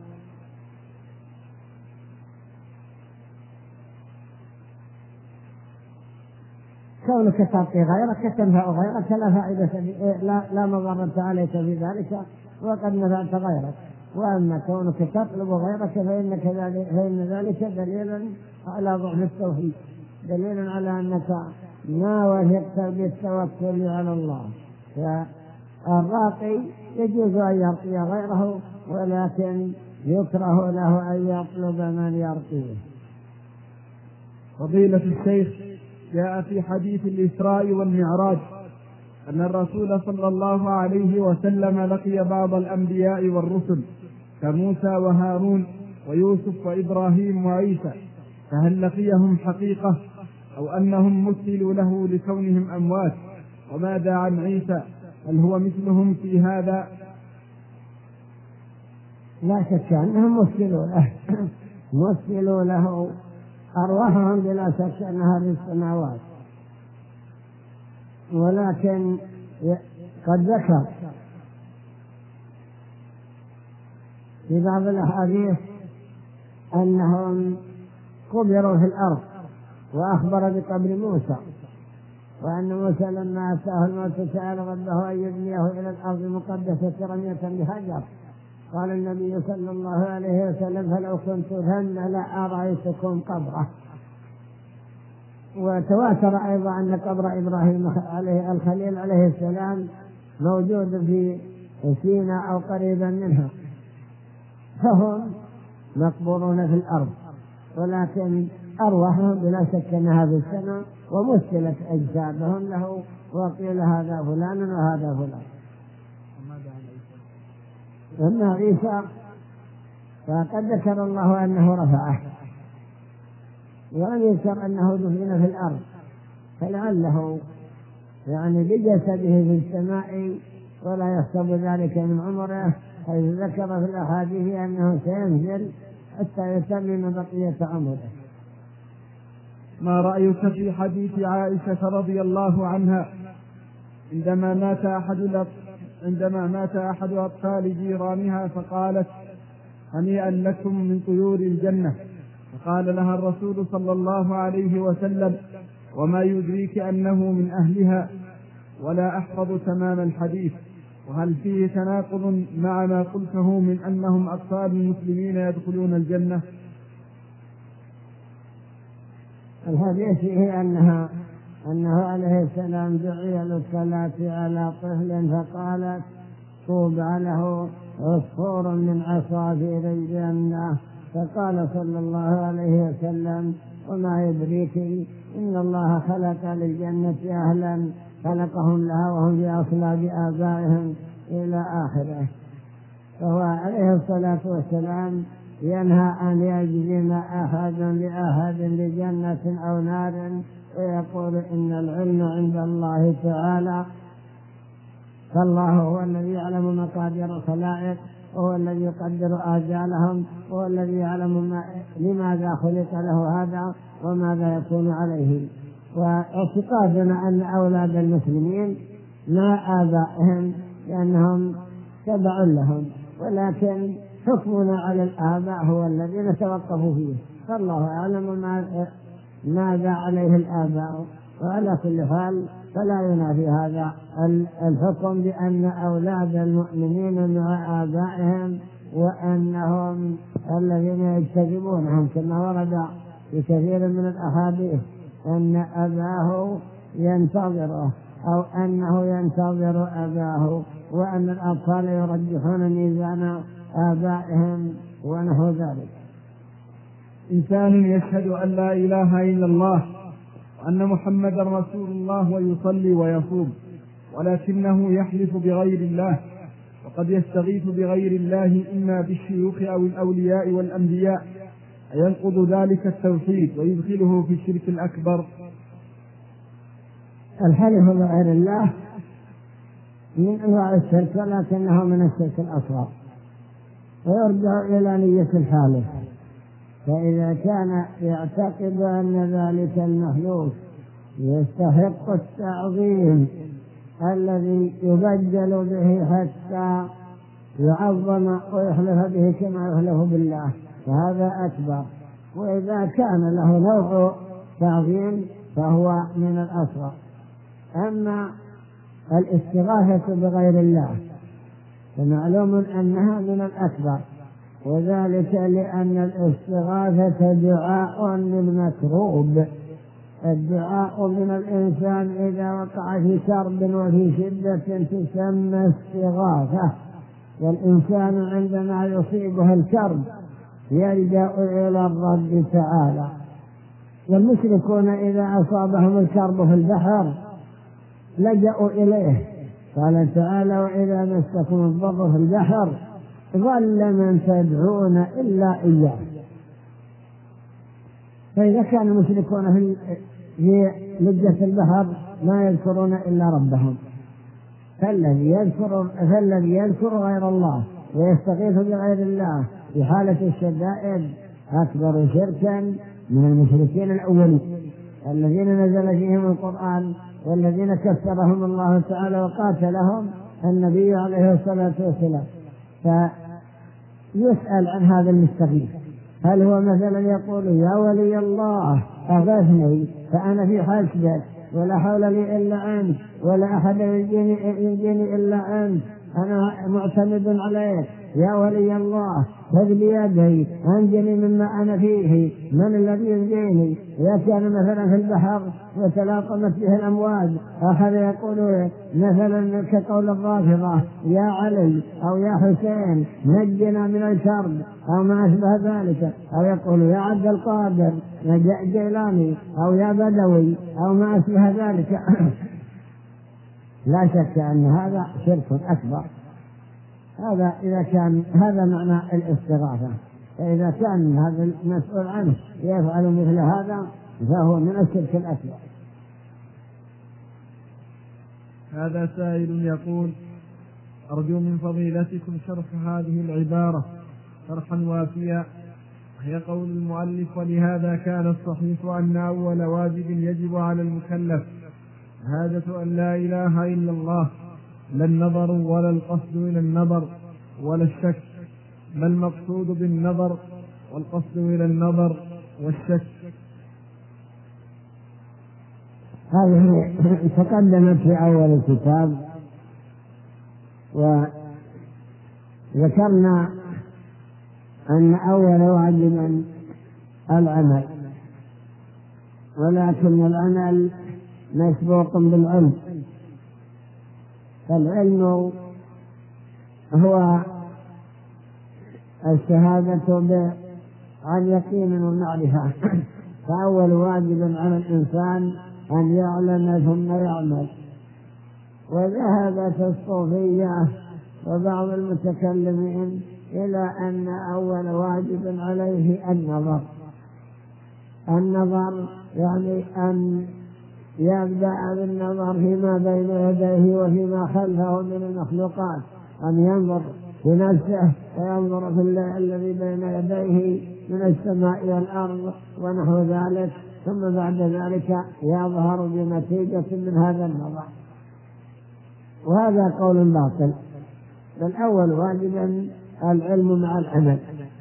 كونك تعطي غيرك تنفع غيرك لا فائدة، لا مضرة عليك في ذلك وقد نفعت غيرك. وأما كونك تطلب غيرك فإن ذلك دليل على ضعف التوحيد، دليل على أنك ما وثقت بالتوكل على الله. فالراقي يجوز أن يرقي غيره، ولكن يكره له أن يطلب من يرقيه. فضيلة الشيخ، جاء في حديث الإسراء والمعراج أن الرسول صلى الله عليه وسلم لقي بعض الأنبياء والرسل كموسى وهارون ويوسف وإبراهيم وعيسى، فهل لقيهم حقيقة أو أنهم مثلوا له لكونهم أموات؟ وماذا عن عيسى، هل هو مثلهم في هذا؟ لا شك أنهم مثلوا له أرواحهم بلا شك أنها في السماوات، ولكن قد ذكر في بعض الأحاديث أنهم قبروا في الأرض، وأخبر بقبر موسى، وأن موسى لما أتاه الموت سأل ربه أن يبنيه إلى الأرض المقدسة رمية بحجر، قال النبي صلى الله عليه وسلم فلو كنت ثم لأرأيتكم قبره. وتواتر أيضا أن قبر إبراهيم الخليل عليه السلام موجود في سيناء أو قريبا منها، فهم مقبورون في الأرض، ولكن أرواحهم بلا شك أنها في السماء، ومثلت أجسادهم له وقيل هذا فلان وهذا فلان. أما عيسى فقد ذكر الله أنه رفعه، ولم يذكر أنه دفن في الأرض، فلعله يعني بجسده في السماء ولا يحسب ذلك من عمره، حيث ذكر في الأحاديث أنه سينزل حتى يتمم بقية عمره. ما رأيك في حديث عائشة رضي الله عنها عندما مات أحد أطفال جيرانها فقالت هنيئا لكم من طيور الجنة، فقال لها الرسول صلى الله عليه وسلم: وما يدريك أنه من أهلها؟ ولا أحفظ تمام الحديث. وهل فيه تناقض مع ما قلته من أنهم أطفال المسلمين يدخلون الجنة؟ الحديث فيه أنه عليه السلام دعي للصلاة على طفل فقالت: طوبى له عصفور من عصافير الجنة. فقال صلى الله عليه وسلم: وما يدريك إن الله خلق للجنة أهلا خلقهم لها وهم في أصلاب آبائهم إلى آخره. فهو عليه الصلاة والسلام ينهى أن يجزم أحد لأحد لجنة أو نار، ويقول إن العلم عند الله تعالى، فالله هو الذي يعلم مقادير الخلائق، وهو الذي يقدر آجالهم، وهو الذي يعلم لماذا خلق له هذا وماذا يكون عليه. واعتقادنا أن أولاد المسلمين مع آبائهم لأنهم تبع لهم، ولكن حكمنا على الآباء هو الذي نتوقف فيه، فالله أعلم ماذا عليه الآباء. وعلى كل حال فلا ينافي هذا الحكم بأن أولاد المؤمنين مع آبائهم، وأنهم الذين يجتذبونهم كما ورد في كثير من الأحاديث أن أباه ينتظره أو أنه ينتظر أباه، وأن الأطفال يرجحون ميزان آبائهم ونحو ذلك. إنسان يشهد أن لا إله إلا الله وأن محمدا رسول الله ويصلي ويصوم، ولكنه يحلف بغير الله، وقد يستغيث بغير الله إما بالشيوخ أو الأولياء والأنبياء، أينقض ذلك التوحيد ويدخله في الشرك الأكبر؟ الحلف بغير الله من أنواع الشرك، ولكنه من الشرك الأصغر، ويرجع إلى نية الحالف. فإذا كان يعتقد أن ذلك المخلوق يستحق التعظيم الذي يبجل به حتى يعظم ويحلف به كما يحلف بالله، فهذا أكبر. وإذا كان له نوع تعظيم فهو من الأصغر. أما الاستغاثة بغير الله فمعلوم أنها من الأكبر، وذلك لأن الاستغاثة دعاء للمكروب. الدعاء من الإنسان إذا وقع في كرب وفي شدة تسمى استغاثة، والإنسان عندما يصيبه الكرب يلجأ إلى الرب تعالى. والمشركون إذا أصابهم الكرب في البحر لجأوا إليه، قال تعالى: وإذا مسكم الضر في البحر ظل من تدعون إلا إياه. فإذا كان المشركون في لجة البحر ما يذكرون إلا ربهم، فالذي يذكر غير الله ويستغيث بغير الله في حالة الشدائد أكبر شركا من المشركين الأولين الذين نزل فيهم القرآن، والذين كفرهم الله تعالى وقاتلهم النبي عليه الصلاة والسلام. فيسأل عن هذا المستغيث، هل هو مثلا يقول: يا ولي الله أغثني فأنا في حسبك ولا حول لي إلا أنت ولا أحد ينجيني إلا أنت، أنا معتمد عليك يا ولي الله، خذ بيدي أنجني مما أنا فيه، من الذي ينجيني؟ إذا كان مثلا في البحر وتلاطمت به الأمواج أخذ يقول مثلا كقول الرافضة: يا علي أو يا حسين نجنا من الكرب أو ما أشبه ذلك، أو يقول: يا عبد القادر جيلاني أو يا بدوي أو ما أشبه ذلك. لا شك أن هذا شرك أكبر. هذا إذا كان هذا معنى الاستغاثة. فإذا كان هذا المسؤول عنه يفعل مثل هذا فهو من الشرك الأكبر. هذا سائل يقول: أرجو من فضيلتكم شرح هذه العبارة شرحا وافيا، وهي قول المؤلف: ولهذا كان الصحيح أن أول واجب يجب على المكلف شهادة أن لا إله إلا الله، لا النظر ولا القصد إلى النظر ولا الشك، ما المقصود بالنظر والقصد إلى النظر والشك. هذه تقدمت في أول الكتاب، وذكرنا أن أول واجب العمل، ولكن العمل مسبوق بالعلم، فالعلم هو الشهادة عن يقين ومعرفة. فأول واجب على الإنسان أن يعلم ثم يعمل. وذهبت الصوفية وبعض المتكلمين إلى أن أول واجب عليه النظر، يعني أن يبدأ بالنظر فيما بين يديه وفيما خلفه من المخلوقات، أن ينظر في نفسه وينظر في الذي بين يديه من السماء والأرض ونحو ذلك، ثم بعد ذلك يظهر بنتيجة من هذا النظر. وهذا قول باطل، بل أول واجب العلم مع العمل.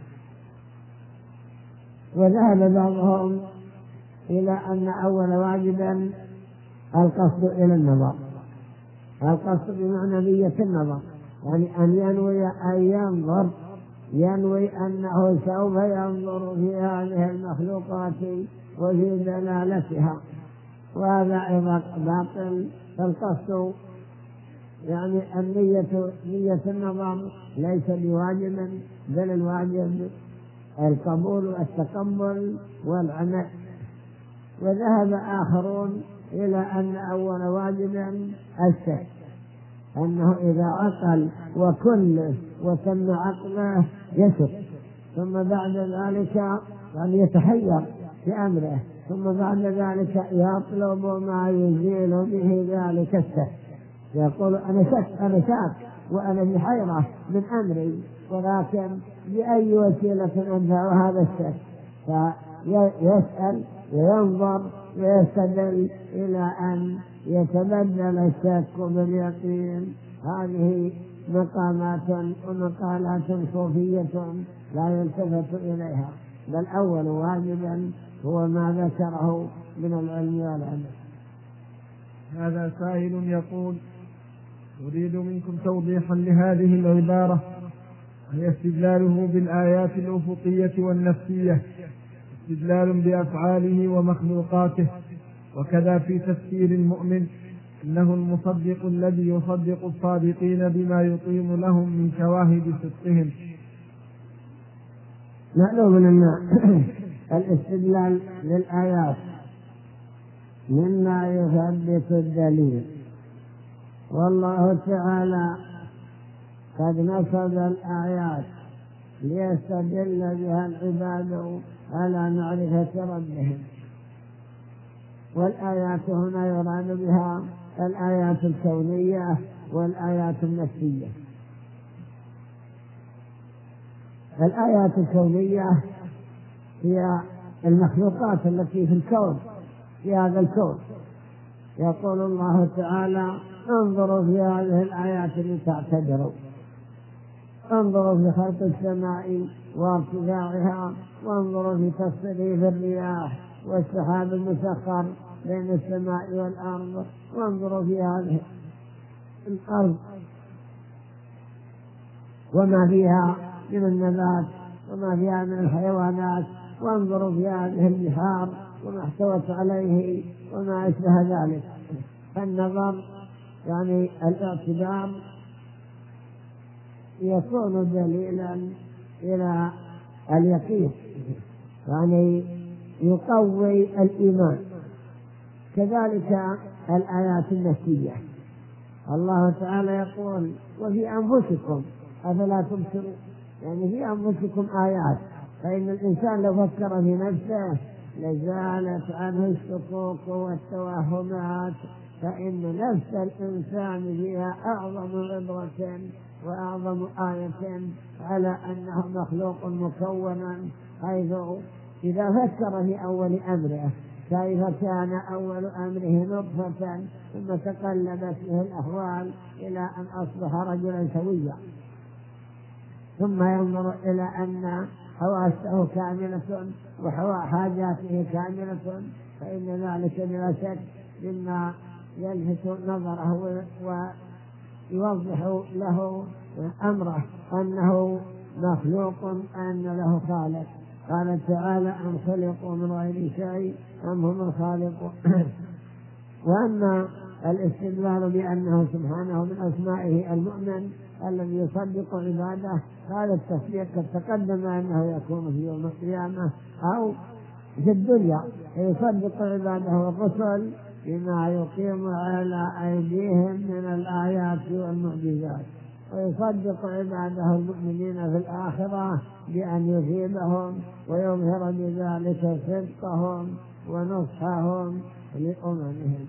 وذهب بعضهم إلى أن أول واجب القصد إلى النظر، القصد بمعنى نية النظر، يعني أن ينوي أن ينوي أنه سوف ينظر في هذه المخلوقات وفي دلالتها، وهذا أيضا باطل. فالقصد يعني نية النظر ليس بواجب، بل الواجب القبول والتقبل والعمل. وذهب آخرون إلى أن أول واجب الشك، أنه إذا عقل وكله وتم عقله يشك، ثم بعد ذلك يعني يتحير في أمره، ثم بعد ذلك يطلب ما يزيل به ذلك الشك، يقول أنا شاك وأنا بحيرة من أمري، ولكن بأي وسيلة أنفع هذا الشك؟ فيسأل وينظر ويستدل إلى أن يتبدل الشك باليقين. هذه مقامات ومقالات صوفية لا يلتفت إليها، بل أول واجبا هو ما ذكره من العلم والعمل. هذا سائل يقول: أريد منكم توضيحا لهذه العبارة، هي استدلاله بالآيات الأفقية والنفسية، استدلال بأفعاله ومخلوقاته. وكذا في تفسير المؤمن إنه المصدق الذي يصدق الصادقين بما يقيم لهم من شواهد صدقهم. معلوم أن الاستدلال للآيات مما يثبت الدليل، والله تعالى قد نصب الآيات ليستدل بها العباد على معرفة ربهم. والآيات هنا يراد بها الآيات الكونية والآيات النفسية. الآيات الكونية هي المخلوقات التي في الكون، في هذا الكون. يقول الله تعالى: انظروا في هذه الآيات لتعتبروا، انظروا في خلق السماء وارتفاعها، وانظروا في تصريف الرياح والسحاب المسخر بين السماء والأرض، وانظروا في هذه الأرض وما فيها من النبات وما فيها من الحيوانات، وانظروا في هذه البحار وما احتوت عليه وما أشبه ذلك. فالنظر يعني الاعتبار يكون دليلا إلى اليقين، يعني يقوي الإيمان. كذلك الآيات النفسية، الله تعالى يقول: وفي أنفسكم أفلا تبصرون، يعني في أنفسكم آيات. فإن الإنسان لو فكر في نفسه لزالت عنه الشكوك والتوهمات، فإن نفس الإنسان فيها أعظم عبرة وأعظم آية على أنه مخلوق مكونا، حيث إذا فكر في أول أمره كيف كان أول أمره نطفة ثم تقلبت به الأحوال إلى أن أصبح رجلا سويا، ثم ينظر إلى أن حواسه كاملة وحاجاته كاملة، فإن ذلك بلا شك مما يلفت نظره ويوضح له أمره أنه مخلوق، أن له خالق. قال تعالى: أم خلقوا من غير شيء أم هم الخالقون. وأما الاستدلال بأنه سبحانه من أسمائه المؤمن الذي يصدق عباده، هذا التصديق قد تقدم أنه يكون في يوم القيامة أو في الدنيا، يصدق عباده والرسل بما يقيم على أيديهم من الآيات والمعجزات، ويصدق عباده المؤمنين في الآخرة بأن يثيبهم ويظهر بذلك صدقهم ونصحهم لأممهم.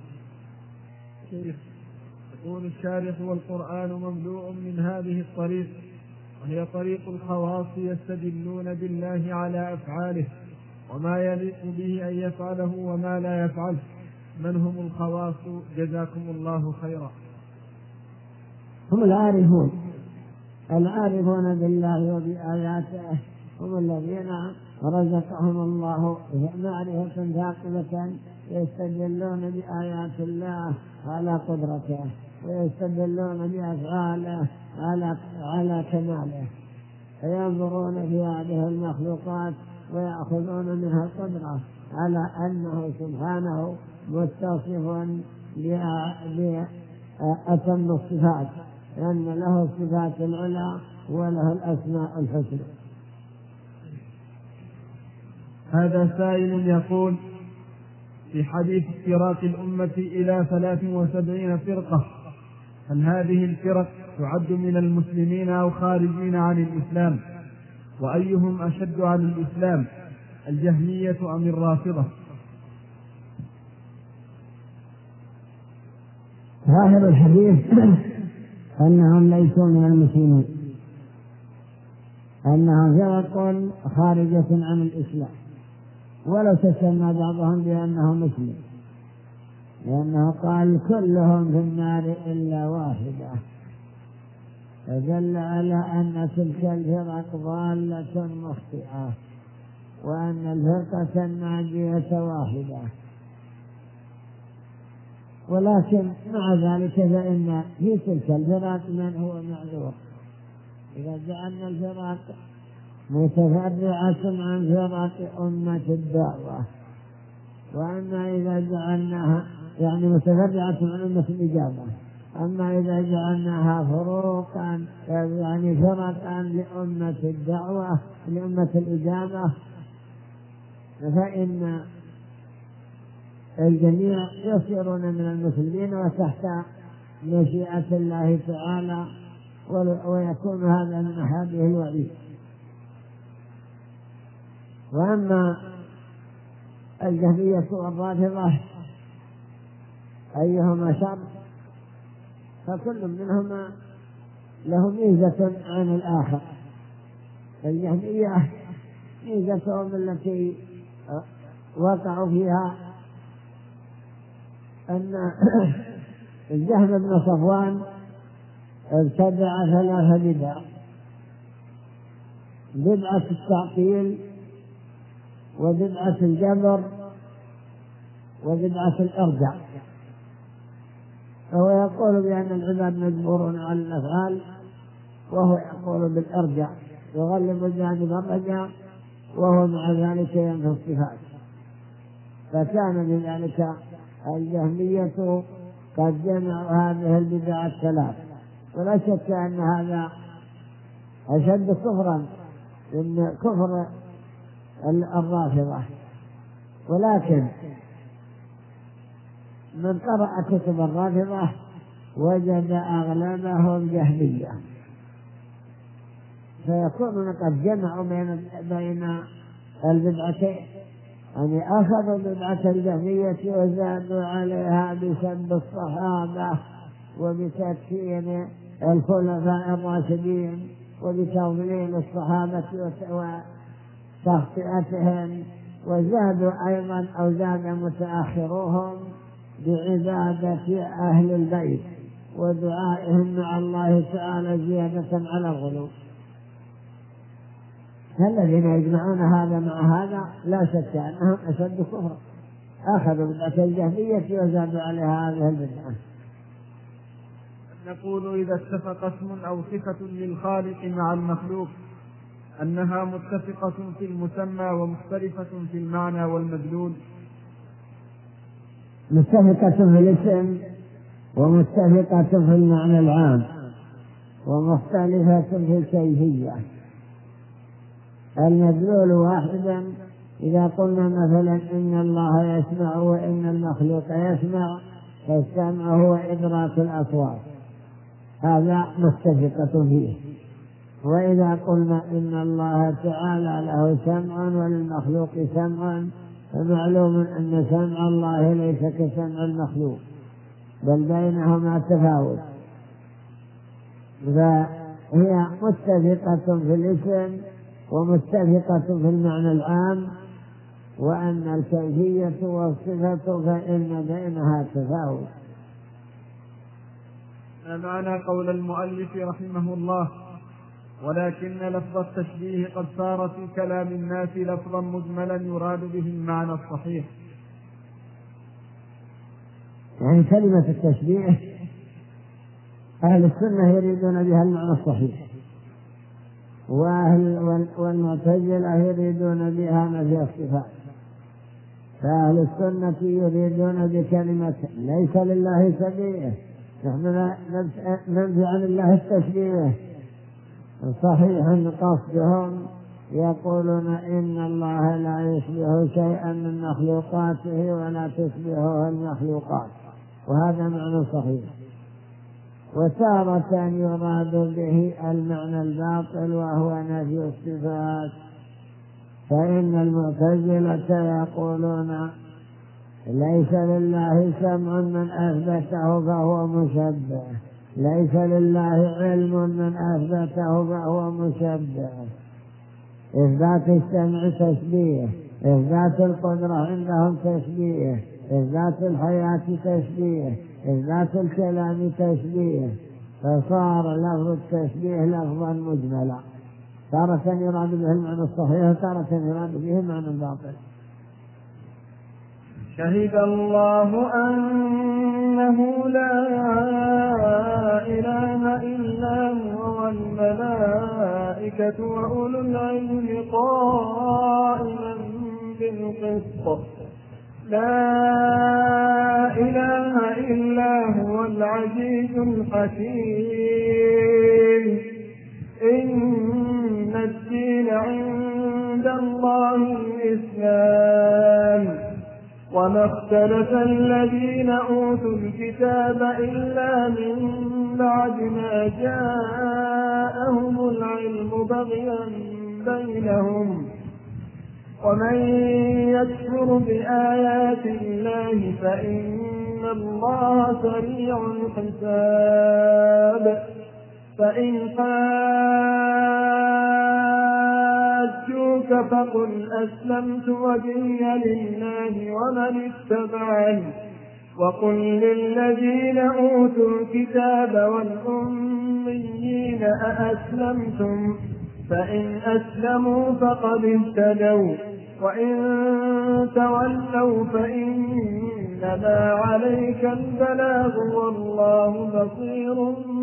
يقول الشارح: والقرآن مملوء من هذه الطريق، وهي طريق الخواص يستدلون بالله على أفعاله وما يليق به أن يفعله وما لا يفعله. من هم الخواص؟ جزاكم الله خيرا. هم العارفون بالله وبآياته، هم الذين رزقهم الله معرفة ثاقبة، يستدلون بآيات الله على قدرته، ويستدلون بأفعاله على كماله، فينظرون في هذه المخلوقات ويأخذون منها القدرة على أنه سبحانه متصف بأتم الصفات، لأن له الصفات العلى وله الأسماء الحسنى. هذا سائل يقول: في حديث افتراق الأمة إلى 73 فرقة، هل هذه الفرق تعد من المسلمين أو خارجين عن الإسلام؟ وأيهم أشد على الإسلام، الجهمية أم الرافضة؟ ظاهر الحديث أنهم ليسوا من المسلمين، أنهم فرق خارجة عن الإسلام، ولو تسمى بعضهم بأنه مسلم، لأنه قال: كلهم في النار إلا واحدة، فدل على أن تلك الفرق ضالة مخطئة، وأن الفرقة الناجية واحدة. ولكن مع ذلك فإن في تلك الفرق من هو معذور. إذا جعلنا الفرق متفرعة عن فرق أمة الدعوة، وأما إذا جعلناها يعني متفرعة عن أمة الإجابة، أما إذا جعلناها فروقا يعني فرقا لأمة الدعوة لأمة الإجابة، فإن الجميع يصيرون من المسلمين وتحت مشيئة الله تعالى، ويكون هذا من أحاديث الوعيد. وأما الجهمية والرافضة أيهما شر، فكل منهما له ميزة عن الآخر. الجهمية ميزتهم التي وقعوا فيها أن الجهم بن صفوان ابتدع 3 بدع: بدعة التعطيل، وبدعة الجبر، وبدعة الإرجاع. فهو يقول بأن العباد مجبورون على الأفعال، وهو يقول بالإرجاع، يغلب جانب الرجاء، وهو مع ذلك ينفي الصفات. فكان بذلك الجهمية قد جمعوا هذه البدع 3، ولا شك أن هذا أشد كفرا من كفر الرافضة. ولكن من قرأ كتب الرافضة وجد أغلبهم جهمية، فيكونون قد جمعوا بين البدعتين، يعني أخذوا بدعة الجهمية وزادوا عليها بسب الصحابة وبتكفير الخلفاء الراشدين وبتضليل الصحابة وتخطئتهم، وزادوا أيضا أو زاد متأخروهم بعبادة أهل البيت ودعائهم مع الله تعالى زيادة على الغلو. الذين يجمعون هذا مع هذا لا شك أنهم أشد كفرا، أخذوا بدعة الجهمية وزادوا عليها هذه البدعة. نقول إذا اتفق اسم أو صفة للخالق مع المخلوق أنها متفقة في المسمى ومختلفة في المعنى والمدلول. متفقة في الاسم ومتفقة في المعنى العام ومختلفة في الكيفية. المدلول واحدا، إذا قلنا مثلا إن الله يسمع وإن المخلوق يسمع، فالسمع هو إدراك الأصوات، هذا متفقة فيه. وإذا قلنا إن الله تعالى له سمع وللمخلوق سمع، فمعلوم أن سمع الله ليس كسمع المخلوق، بل بينهما تفاوت. فهي متفقة في الاسم ومتفقة في المعنى العام، وأن الكيفية والصفة فإن بينها تفاوت. معنى قول المؤلف رحمه الله: ولكن لفظ التشبيه قد صار في كلام الناس لفظا مجملا يراد به المعنى الصحيح. يعني كلمة التشبيه أهل السنة يريدون بها المعنى الصحيح، والمعتزلة يريدون بها نفي الصفات. فأهل السنة يريدون بكلمة ليس لله شبيه، نحن ننفي عن الله التشبيه. صحيح قصدهم يقولون إن الله لا يشبه شيئا من مخلوقاته ولا تشبهه المخلوقات، وهذا معنى صحيح. وتارة يراد به المعنى الباطل وهو نفي الصفات، فإن المعتزلة يقولون ليس لله سمع من أثبته فهو مشبه، ليس لله علم من أثبته فهو مشبه. إثبات السمع تشبيه، إثبات القدرة عندهم تشبيه، إثبات الحياة تشبيه، إثبات الكلام تشبيه، فصار لفظ التشبيه لفظا مجملا، تارة يراد به المعنى الصحيح وتارة يراد به المعنى الباطل. شهد الله أنه لا إله إلا هو والملائكة وأولو العلم قائما بالقسط، لا إله إلا هو العزيز الحكيم. إن الدين عند الله الإسلام، وما اختلف الذين أوتوا الكتاب إلا من بعد ما جاءهم العلم بغيا بينهم، ومن يكفر بآيات الله فإن الله سريع الحساب. فإن حاجوك فقل أسلمت وجهي لله ومن اتبعني، وقل للذين أوتوا الكتاب والأميين أأسلمتم، فإن أسلموا فقد اهتدوا، وإن تولوا فإنما عليك البلاغ والله بصير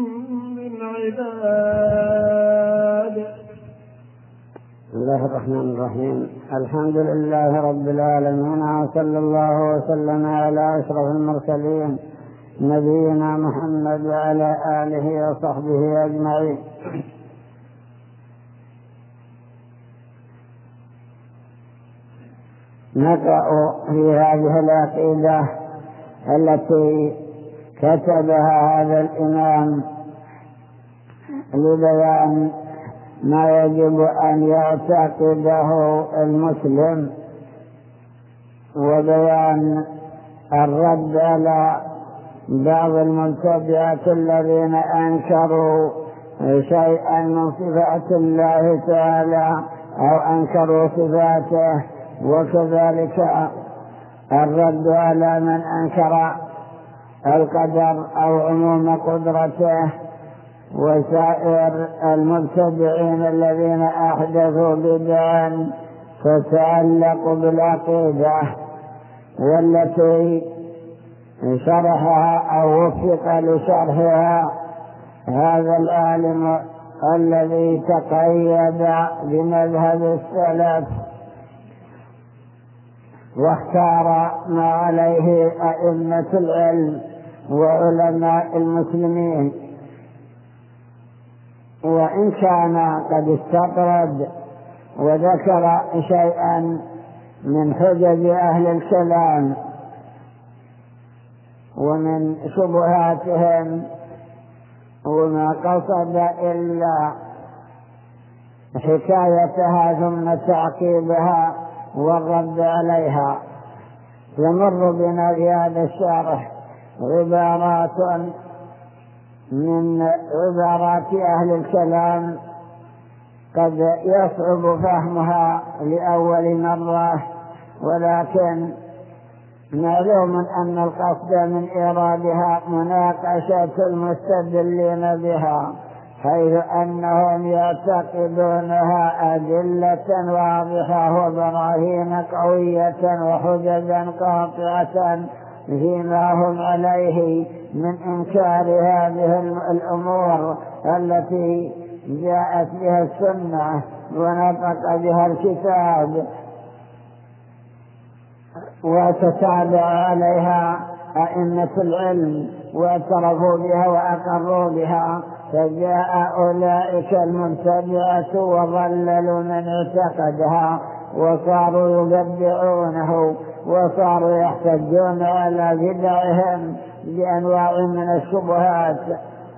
بالعباد. بسم الله الرحمن الرحيم. الحمد لله رب العالمين، وصلى الله وسلم على أشرف المرسلين نبينا محمد وعلى آله وصحبه أجمعين. نقرأ في هذه العقيدة التي كتبها هذا الإمام لبيان ما يجب أن يعتقده المسلم، وبيان الرد على بعض المبتدعة الذين أنكروا شيئا من صفات الله تعالى أو أنكروا صفاته، وكذلك الرد على من أنكر القدر أو عموم قدرته وسائر المبتدعين الذين أحدثوا بدعا تتعلق بالعقيدة، والتي شرحها أو وفق لشرحها هذا العالم الذي تقيد بمذهب السلف واختار ما عليه أئمة العلم وعلماء المسلمين. وإن كان قد استطرد وذكر شيئا من حجج أهل الكلام ومن شبهاتهم، وما قصد إلا حكايتها ثم تعقيبها والرد عليها. يمر بنا في هذا الشرح عبارات من عبارات أهل الكلام قد يصعب فهمها لأول مرة، ولكن معلوم أن القصد من إيرادها مناقشة المستدلين بها، حيث أنهم يعتقدونها أدلة واضحة وبراهين قوية وحججا قاطعة فيما هم عليه من إنكار هذه الأمور التي جاءت بها السنة ونطق بها الكتاب وتتابع عليها أئمة العلم واعترفوا بها وأقروا بها. فجاء أولئك المبتدعة وضللوا من اعتقدها وصاروا يبدعونه وصاروا يحتجون على بدعهم بأنواع من الشبهات،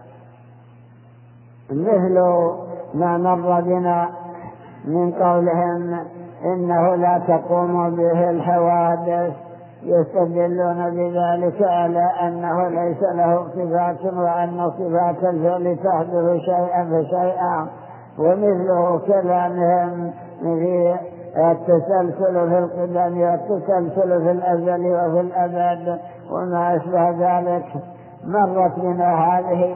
مثل ما مر بنا من قولهم إنه لا تقوم به الحوادث، يستدلون بذلك على أنه ليس له صفات وأن صفات الفعل تحدث شيئا فشيئا، ومثله كلامهم في التسلسل في القدم والتسلسل في الأزل وفي الأبد وما أشبه ذلك. مرت بنا هذه،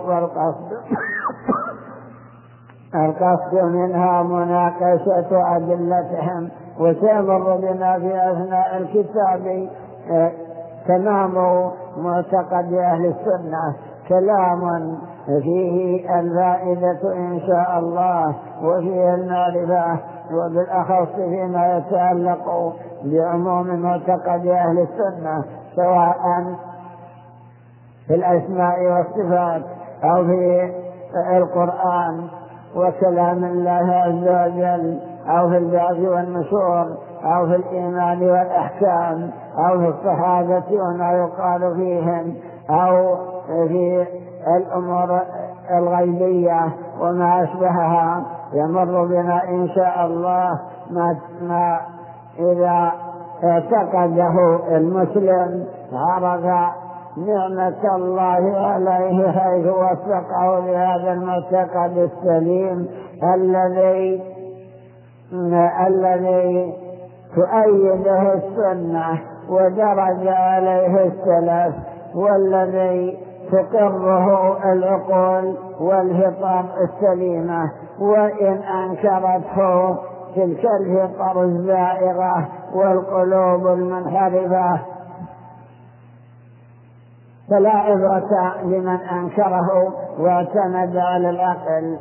والقصد منها مناقشة أدلتهم. وسيمر بنا في أثناء الكتاب تمام معتقد أهل السنة، كلام فيه الفائدة إن شاء الله وفيه المعرفة، وبالأخص فيما يتعلق بعموم معتقد أهل السنة، سواء في الأسماء والصفات أو في القرآن وكلام الله عز وجل، أو في البعث والنشور، أو في الإيمان والأحكام، أو في الصحابة وما يقال فيهم، أو في الأمور الغيبية وما أشبهها. يمر بنا إن شاء الله ما إذا اعتقده المسلم عرف نعمة الله عليه حيث وفقه لهذا المعتقد السليم الذي تؤيده السنة ودرج عليه السلف، والذي تقره العقول والفطر السليمة، وإن أنكرته تلك الفطر الزائغة والقلوب المنحرفة فلا عبرة لمن أنكره واعتمد على العقل.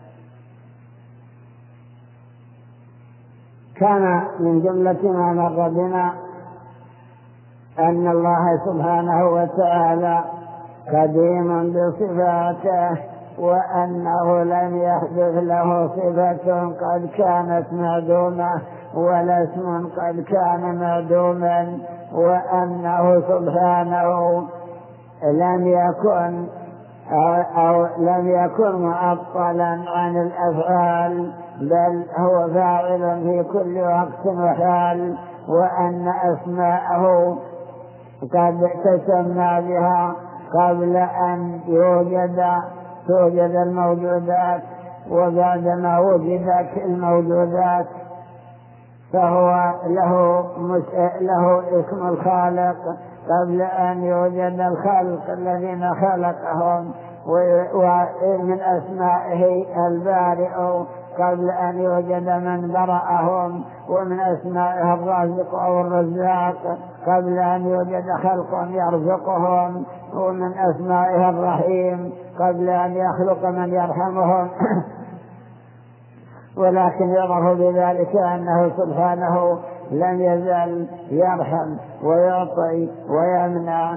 كان من جملة ما مر بنا أن الله سبحانه وتعالى قديم بصفاته، وأنه لم يحدث له صفة قد كانت معدومة ولا اسم قد كان معدوما، وأنه سبحانه لم يكن معطلا عن الأفعال، بل هو فاعل في كل وقت وحال، وأن أسماءه قد تسمى بها قبل أن توجد الموجودات، وبعدما وجدت الموجودات فهو له اسم الخالق قبل أن يوجد الخلق الذين خلقهم، ومن أسمائه البارئ قبل أن يوجد من برأهم، ومن أسمائه الرازق أو الرزاق قبل أن يوجد خلق يرزقهم، ومن أسمائه الرحيم قبل أن يخلق من يرحمهم. ولكن يظهر بذلك أنه سبحانه لم يزل يرحم ويعطي ويمنع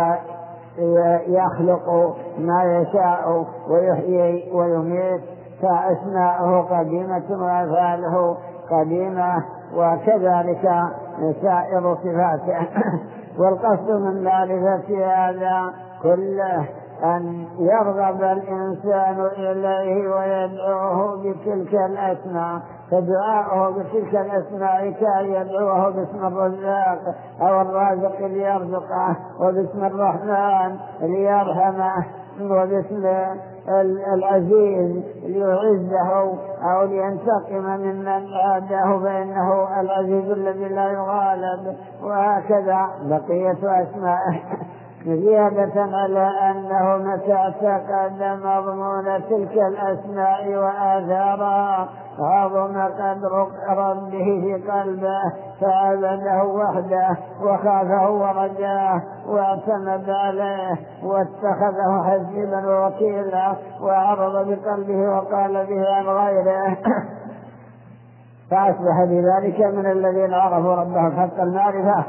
ويخلق ما يشاء ويحيي ويميت، فأسماءه قديمة وأفعاله قديمة، وكذلك سائر صفاته. والقصد من معرفة هذا كله أن يرغب الإنسان إليه ويدعوه بتلك الأسماء، فدعاؤه بتلك الأسماء كان يدعوه باسم الرزاق أو الرازق ليرزقه، وباسم الرحمن ليرحمه، وباسم العزيز ليعزه أو لينتقم ممن عاده فإنه العزيز الذي لا يغالب، وهكذا بقية أسمائه، زيادة على أنه متى اعتقد مضمون تلك الأسماء وآثارها عظم قدر ربه في قلبه، فعبده وحده وخافه ورجاه واعتمد عليه واتخذه حسيبا ووكيلا، وعرض بقلبه وقال به عن غيره، فأصبح بذلك من الذين عرفوا ربهم حق المعرفة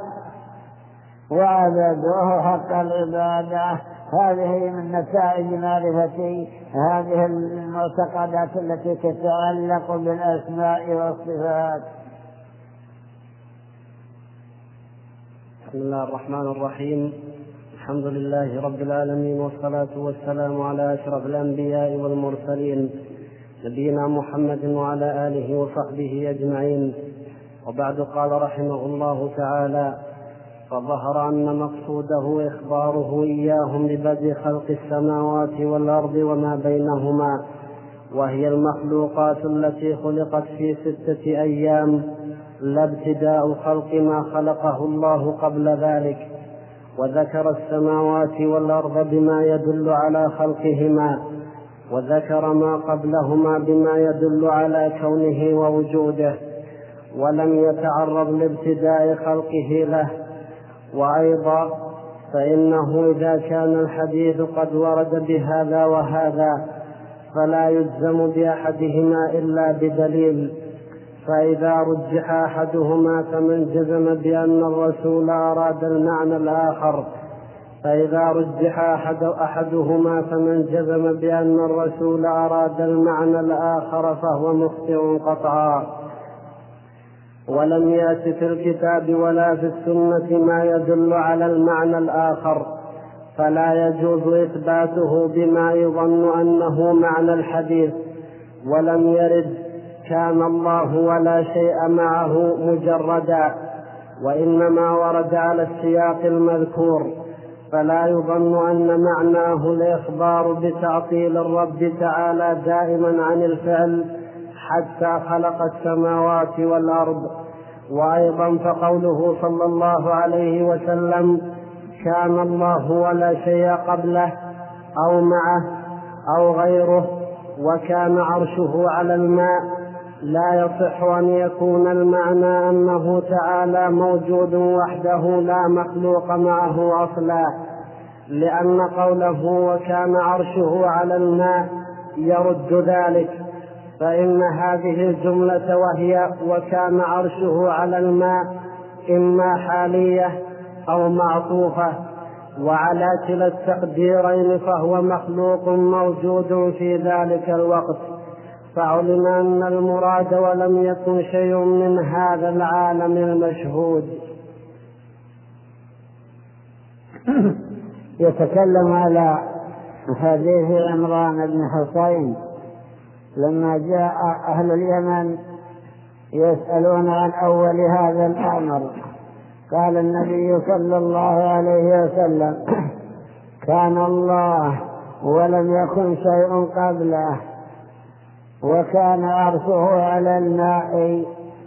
وعبدوه حق العبادة. هذه من نتائج معرفة هذه المعتقدات التي تتعلق بالأسماء والصفات. بسم الله الرحمن الرحيم. الحمد لله رب العالمين، والصلاة والسلام على أشرف الأنبياء والمرسلين نبينا محمد وعلى آله وصحبه أجمعين. وبعد، قال رحمه الله تعالى: فظهر أن مقصوده إخباره إياهم ببدء خلق السماوات والأرض وما بينهما، وهي المخلوقات التي خلقت في 6 أيام، لا ابتداء خلق ما خلقه الله قبل ذلك. وذكر السماوات والأرض بما يدل على خلقهما، وذكر ما قبلهما بما يدل على كونه ووجوده، ولم يتعرض لابتداء خلقه له. وأيضا فإنه إذا كان الحديث قد ورد بهذا وهذا فلا يجزم بأحدهما إلا بدليل، فإذا رجح أحدهما فمن جزم بأن الرسول أراد المعنى الآخر فهو مخطئ قطعا. ولم يأت في الكتاب ولا في السنة ما يدل على المعنى الآخر، فلا يجوز إثباته بما يظن أنه معنى الحديث. ولم يرد كان الله ولا شيء معه مجردا، وإنما ورد على السياق المذكور، فلا يظن أن معناه الإخبار بتعطيل الرب تعالى دائما عن الفعل حتى خلق السماوات والأرض. وأيضا فقوله صلى الله عليه وسلم: كان الله ولا شيء قبله أو معه أو غيره، وكان عرشه على الماء، لا يصح أن يكون المعنى أنه تعالى موجود وحده لا مخلوق معه أصلا، لأن قوله وكان عرشه على الماء يرد ذلك، فإن هذه الجملة وهي وكان عرشه على الماء إما حالية أو معطوفة، وعلى كلا التقديرين فهو مخلوق موجود في ذلك الوقت، فعلم أن المراد ولم يكن شيء من هذا العالم المشهود. يتكلم على حديث عمران بن حصين لما جاء أهل اليمن يسألون عن أول هذا الأمر، قال النبي صلى الله عليه وسلم: كان الله ولم يكن شيء قبله، وكان عرشه على الماء،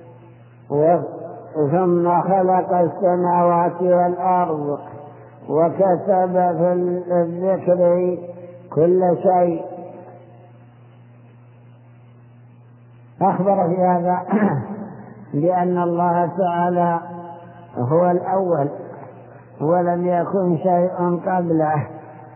ثم خلق السماوات والأرض، وكتب في الذكر كل شيء. أخبر في هذا بأن الله تعالى هو الأول ولم يكن شيء قبله،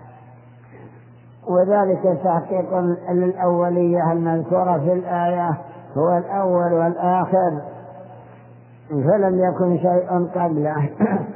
وذلك تحقيق للأولية المذكورة في الآية، هو الأول والآخر فلم يكن شيء قبله.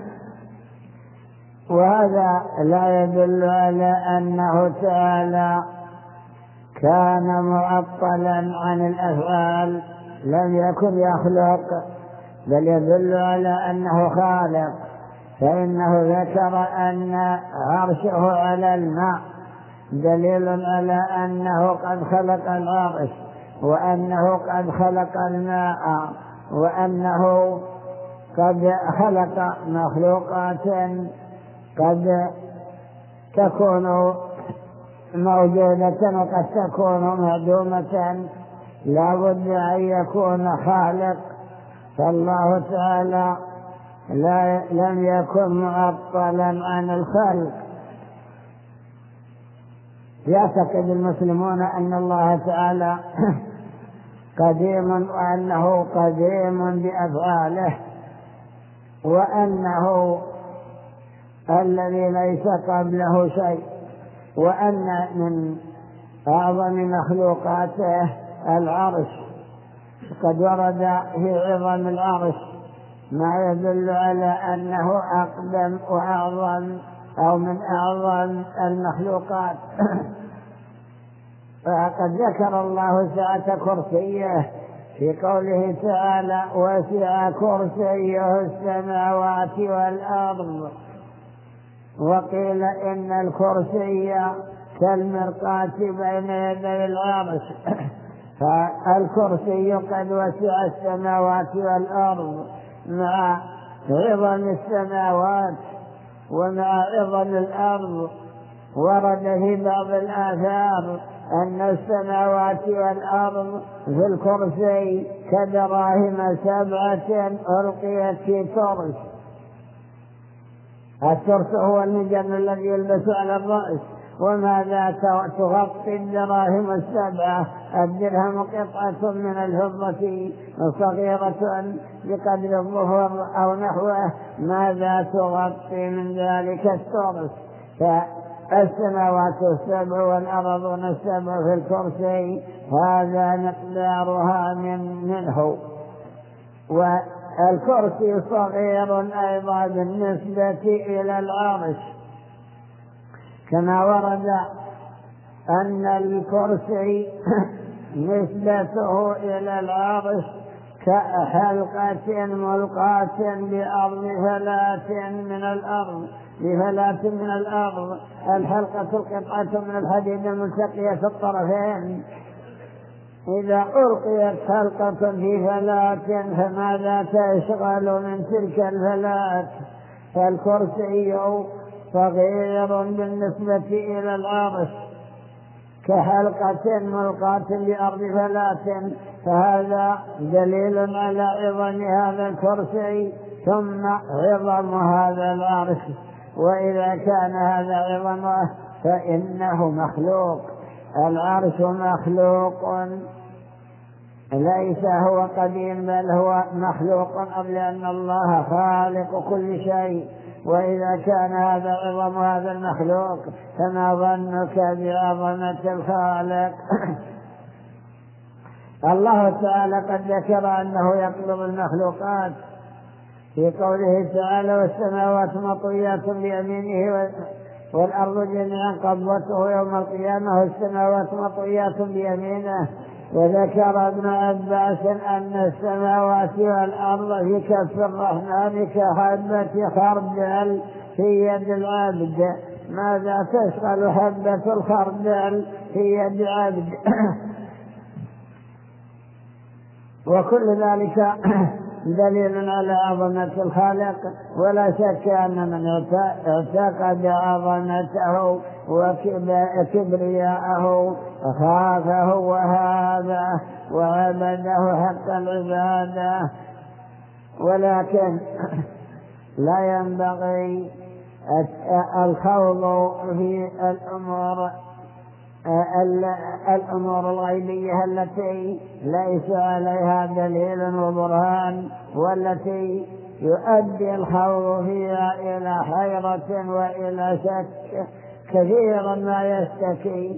وهذا لا يدل على أنه تعالى كان معطلا عن الأفعال لم يكن يخلق، بل يدل على أنه خالق، فإنه ذكر أن عرشه على الماء دليل على أنه قد خلق العرش، وأنه قد خلق الماء، وأنه قد خلق مخلوقات قد تكون موجودة وقد تكون معدومة، لا بد أن يكون خالق. فالله تعالى لم يكن معطلا عن الخلق. يعتقد المسلمون أن الله تعالى قديم، وأنه قديم بأفعاله، وأنه الذي ليس قبله شيء، وأن من أعظم مخلوقاته العرش، قد ورد في عظم العرش ما يدل على أنه أقدم وأعظم أو من أعظم المخلوقات. فقد ذكر الله سعة كرسيه في قوله تعالى: وسع كرسيه السماوات والأرض. وقيل إن الكرسي كالمرقاة بين يدي العرش، فالكرسي قد وسع السماوات والأرض مع عظم السماوات ومع عظم الأرض. ورد في بعض الآثار أن السماوات والأرض في الكرسي كدراهم 7 ألقيت في ترس. الترس هو المجن الذي يلبس على الرأس. وماذا تغطي الدراهم 7؟ الدرهم قطعة من الفضة صغيرة بقدر الظهر أو نحوه. ماذا تغطي من ذلك الترس؟ فالسماوات 7 والأرض 7 في الكرسي، هذا مقدارها منه. والكرسي صغير أيضا بالنسبة إلى العرش، كما ورد أن الكرسي نسبته إلى العرش كحلقة ملقاة بفلاة من الأرض. الحلقة القطعة من الحديد الملتقية في الطرفين، إذا ألقيت حلقة في فلاة فماذا تشغل من تلك الفلاة؟ فالكرسي صغير بالنسبة إلى العرش كحلقة ملقاة بأرض فلاة، فهذا دليل على عظم هذا الكرسي ثم عظم هذا العرش. وإذا كان هذا عظمه فإنه مخلوق. العرش مخلوق ليس هو قديم، بل هو مخلوق قبل أن الله خالق كل شيء. وإذا كان هذا عظم هذا المخلوق فما ظنك بعظمة الخالق؟ الله تعالى قد ذكر أنه يقبض المخلوقات في قوله تعالى: والسماوات مطويات بيمينه والأرض جميعا قبضته يوم القيامة والسماوات مطويات بيمينه. وذكر ابن عباس أن السماوات والأرض في كف الرحمن كحبة خردل في يد العبد. ماذا تشغل حبة الخردل في يد عبد؟ وكل ذلك دليل على عظمة الخالق. ولا شك أن من اعتقد عظمته وكبرياءه خافه وهابه وعبده حق العبادة. ولكن لا ينبغي الخوض في الأمور الأمور الغيبية التي ليس عليها دليل وبرهان، والتي يؤدي الخوض فيها إلى حيرة وإلى شك. كثيرا ما يشتكي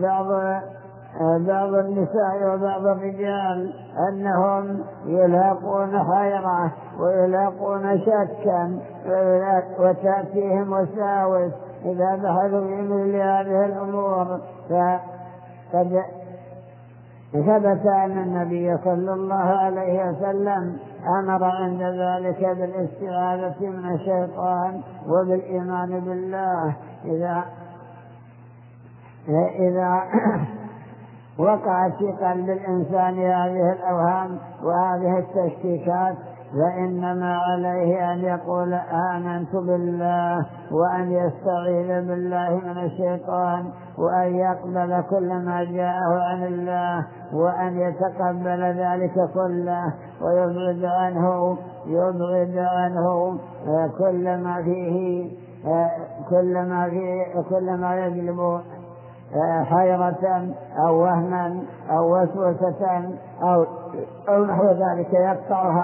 بعض النساء وبعض الرجال أنهم يلاقون حيرة ويلاقون شكا، وتأتيهم وساوس إذا بحثوا في مثل هذه الأمور. فقد ثبت أن النبي صلى الله عليه وسلم أمر عند ذلك بالاستعاذة من الشيطان وبالإيمان بالله إذا وقعت في قلب الإنسان هذه الأوهام وهذه التشكيكات، فإنما عليه أن يقول آمنت بالله، وأن يستعيذ بالله من الشيطان، وأن يقبل كل ما جاءه عن الله، وأن يتقبل ذلك كله، ويبعد عنه كل ما يجلب حيرة أو وهما أو وسوسة أو نحو ذلك يقطعها،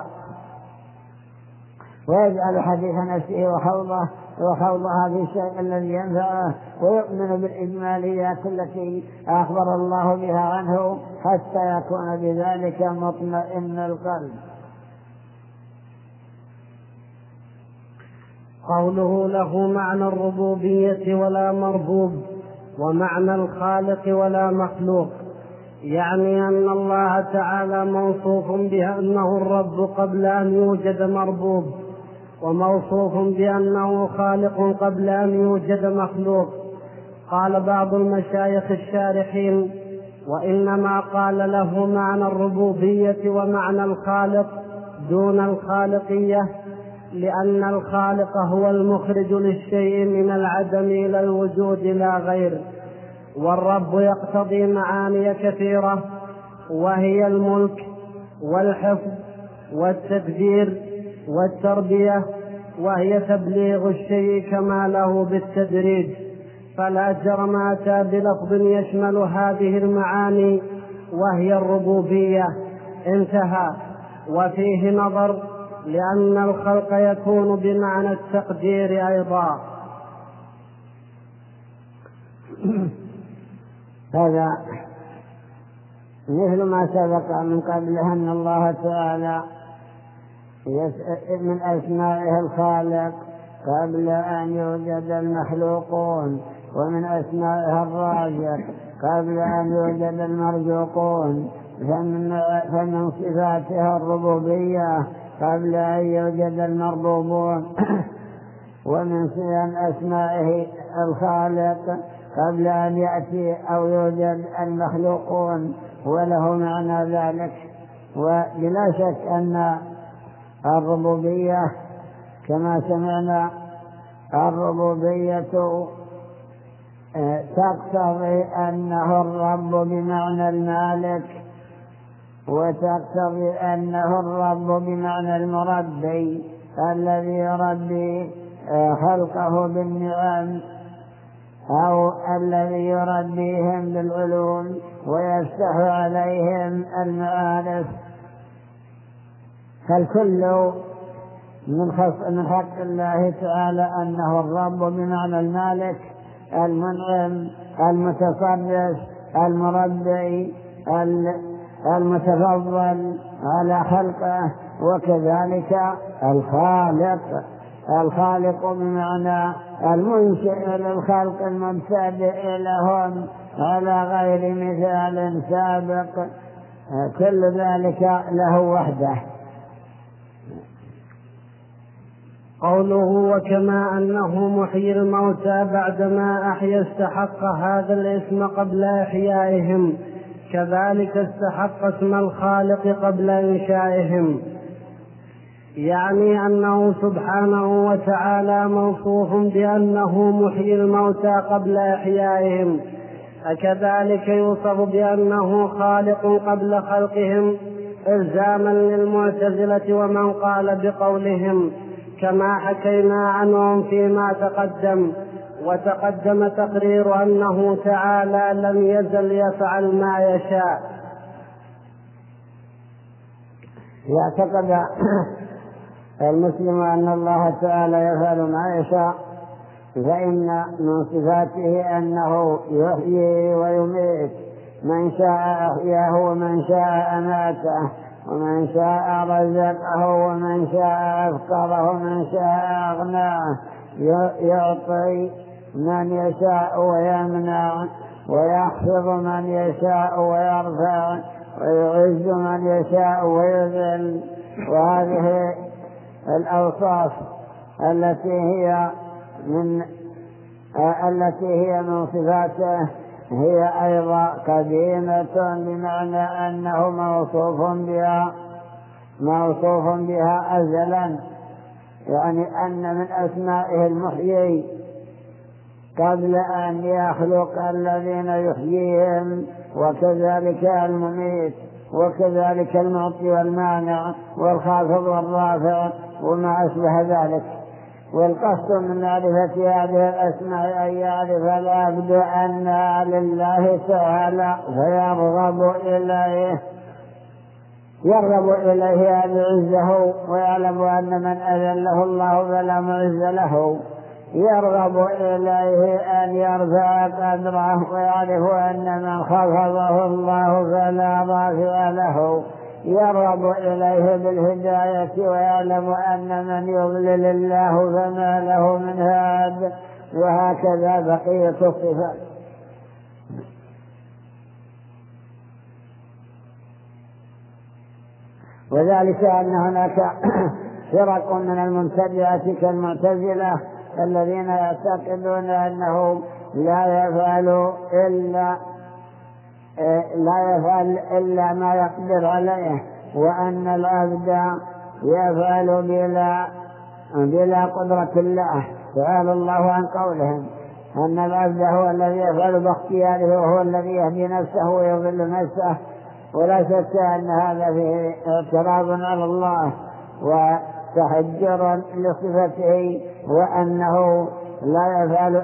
ويجعل حديث نفسه وخوضها في الشيء الذي ينفعه، ويؤمن بالإجماليات التي أخبر الله بها عنه، حتى يكون بذلك مطمئن القلب. قوله له معنى الربوبية ولا مربوب، ومعنى الخالق ولا مخلوق، يعني أن الله تعالى موصوف بأنه الرب قبل أن يوجد مربوب، وموصوف بأنه خالق قبل أن يوجد مخلوق. قال بعض المشايخ الشارحين: وإنما قال له معنى الربوبية ومعنى الخالق دون الخالقية، لأن الخالق هو المخرج للشيء من العدم إلى الوجود لا غير، والرب يقتضي معاني كثيرة، وهي الملك والحفظ والتدبير والتربية، وهي تبليغ الشيء كماله بالتدريج، فلا جرم أتى بلفظ يشمل هذه المعاني وهي الربوبية. انتهى. وفيه نظر، لأن الخلق يكون بمعنى التقدير أيضا. هذا مثل ما سبق من قبل أن الله تعالى من أسمائه الخالق قبل أن يوجد المخلوقون، ومن أسمائه الرازق قبل أن يوجد المرزوقون، فمن صفاته الربوبية قبل أن يوجد المربوبون، ومن أسمائه الخالق قبل أن يأتي أو يوجد المخلوقون، وله معنى ذلك. وبلا شك أن الربوبية كما سمعنا الربوبية تقتضي أنه الرب بمعنى المالك، وتقتضي أنه الرب بمعنى المربي الذي يربي خلقه بالنعم، أو الذي يربيهم بالعلوم ويفتح عليهم المعارف. فالكل من حق الله تعالى أنه الرب بمعنى المالك المنعم المتصرف المربي المتفضل على خلقه، وكذلك الخالق بمعنى المنشئ للخلق المبتدئ لهم على غير مثال سابق. كل ذلك له وحده. قوله وكما أنه محيي الموتى بعدما أحيا استحق هذا الاسم قبل إحيائهم، كذلك استحق اسم الخالق قبل إنشائهم، يعني أنه سبحانه وتعالى موصوف بأنه محيي الموتى قبل إحيائهم، فكذلك يوصف بأنه خالق قبل خلقهم، إلزاما للمعتزلة ومن قال بقولهم كما حكينا عنهم فيما تقدم. وتقدم تقرير أنه تعالى لم يزل يفعل ما يشاء. يعتقد المسلم أن الله تعالى يفعل ما يشاء، فإن من صفاته أنه يحيي ويميت، من شاء أحياه ومن شاء أماته، ومن شاء رزقه ومن شاء أفقره ومن شاء أغناه، يعطي من يشاء ويمنع، ويحفظ من يشاء ويرفع، ويعز من يشاء ويذل. وهذه الأوصاف التي هي من صفاته هي أيضا قديمة، بمعنى أنه موصوف بها أزلا، يعني أن من أسمائه المحيي قبل أن يخلق الذين يحييهم، وكذلك المميت، وكذلك المعطي والمانع والخافض والرافع وما أشبه ذلك. والقصد من معرفة هذه الأسماء أن يعرف العبد أنها لله تعالى، فيرغب إليه أن يعزه، ويعلم أن من أذله الله فلا معز له. يرغب إليه أن يرفع قدره، ويعرف أن من خفضه الله فلا رافع له. يرغب إليه بالهداية، ويعلم أن من يضلل الله فما له من هاد. وهكذا بقية الصفات. وذلك أن هناك فرق من المبتدعة كالمعتزلة الذين يعتقدون أنه لا يفعل إلا ما يقدر عليه، وأن العبد يفعل بلا قدرة الله. تعالى الله عن قولهم أن العبد هو الذي يفعل باختياره، وهو الذي يهدي نفسه ويضل نفسه. ولا شك أن هذا فيه اعتراض على الله وتحجر لصفته، وأنه لا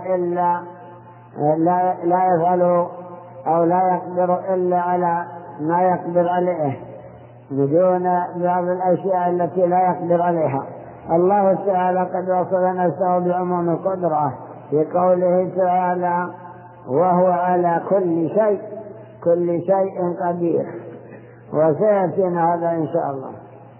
يفعل أو لا يقدر إلا على ما يقدر عليه، بدون بعض الأشياء التي لا يقدر عليها. الله تعالى قد وصف نفسه بعموم القدرة في قوله تعالى: وهو على كل شيء قدير. وسيأتينا هذا إن شاء الله.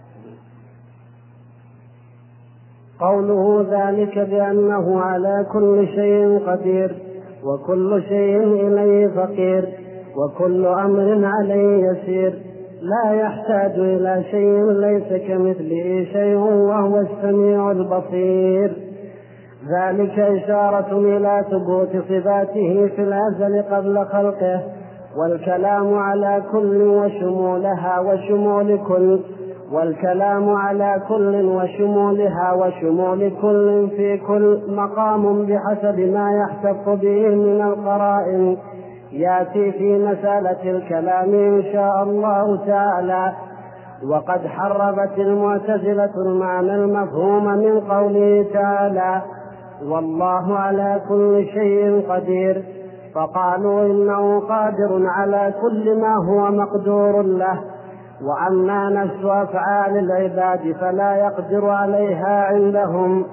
قوله ذلك بأنه على كل شيء قدير، وكل شيء إليه فقير، وكل أمر عليه يسير، لا يحتاج إلى شيء ليس كمثله شيء، وهو السميع البصير. ذلك إشارة إلى ثبوت صفاته في الأزل قبل خلقه، والكلام على كل وشمولها وشمول كل، والكلام على كل وشمولها وشمول كل في كل مقام بحسب ما يحتف به من القرائن، يأتي في مسألة الكلام إن شاء الله تعالى. وقد حرفت المعتزلة المعنى المفهوم من قوله تعالى: والله على كل شيء قدير، فقالوا إنه قادر على كل ما هو مقدور له، وأما نفس أفعال العباد فلا يقدر عليها عندهم.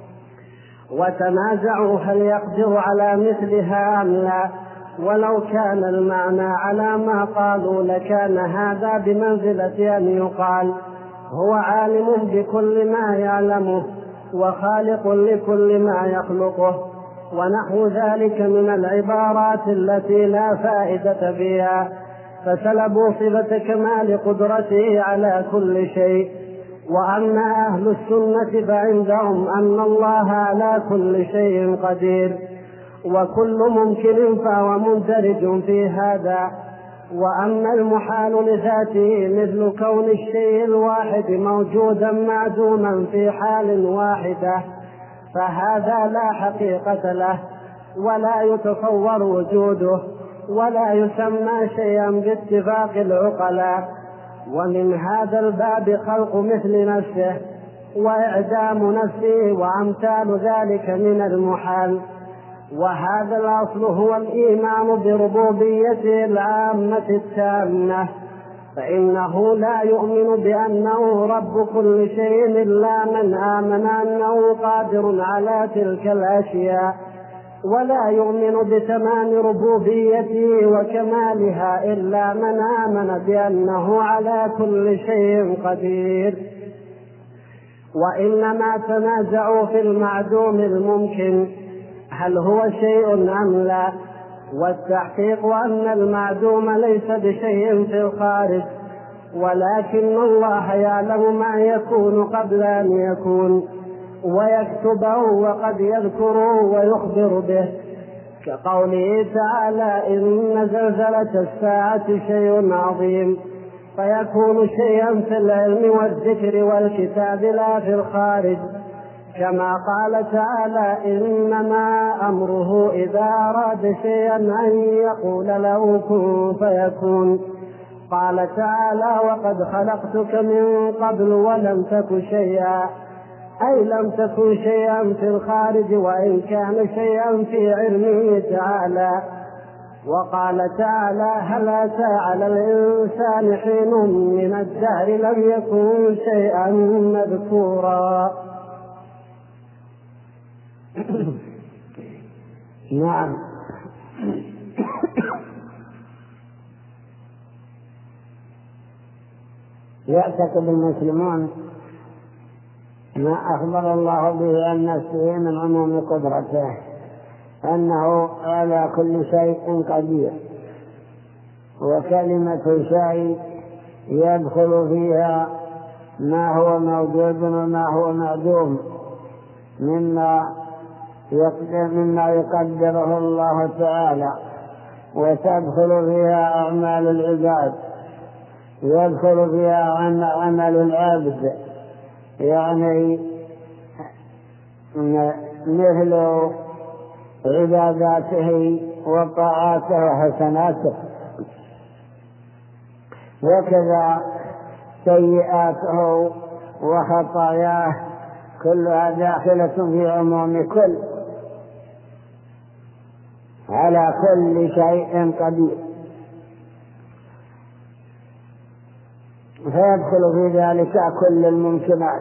وتنازعوا هل يقدر على مثلها أم لا، ولو كان المعنى على ما قالوا لكان هذا بمنزلة أن يقال هو عالم بكل ما يعلمه، وخالق لكل ما يخلقه، ونحو ذلك من العبارات التي لا فائدة فيها، فسلبوا صفة كمال قدرته على كل شيء. وأما أهل السنة فعندهم أن الله على كل شيء قدير، وكل ممكن فهو مندرج في هذا. وأما المحال لذاته مثل كون الشيء الواحد موجودا معدوما في حال واحدة، فهذا لا حقيقة له، ولا يتصور وجوده، ولا يسمى شيئا باتفاق العقلاء. ومن هذا الباب خلق مثل نفسه وإعدام نفسه وأمثال ذلك من المحال. وهذا الأصل هو الإيمان بربوبيته العامة التامة، فإنه لا يؤمن بأنه رب كل شيء إلا من آمن أنه قادر على تلك الأشياء، ولا يؤمن بتمام ربوبيته وكمالها إلا من آمن بأنه على كل شيء قدير. وإنما تنازعوا في المعدوم الممكن هل هو شيء أم لا، والتحقيق أن المعدوم ليس بشيء في الخارج، ولكن الله يعلم ما يكون قبل أن يكون ويكتبه وقد يذكره ويخبر به، كقوله تعالى إن زلزلة الساعة شيء عظيم، فيكون شيئا في العلم والذكر والكتاب لا في الخارج، كما قال تعالى إنما أمره إذا أراد شيئا أن يقول له كن فيكون. قال تعالى وقد خلقتك من قبل ولم تك شيئا، أي لم تكن شيئا في الخارج وإن كان شيئا في علمه تعالى. وقال تعالى هل أتى على الإنسان حين من الدهر لم يكن شيئا مذكورا. نعم. يعتقد المسلمون ما أخبر الله به عن نفسه من عموم قدرته، أنه على كل شيء قدير، وكلمة شيء يدخل فيها ما هو موجود وما هو معدوم مما يقدره الله تعالى، وتدخل فيها أعمال العباد، يدخل فيها عمل العبد، يعني مثل عباداته وطاعاته وحسناته، وكذا سيئاته وخطاياه كلها داخلة في عموم كل، على كل شيء قدير. فيدخل في ذلك كل الممكنات.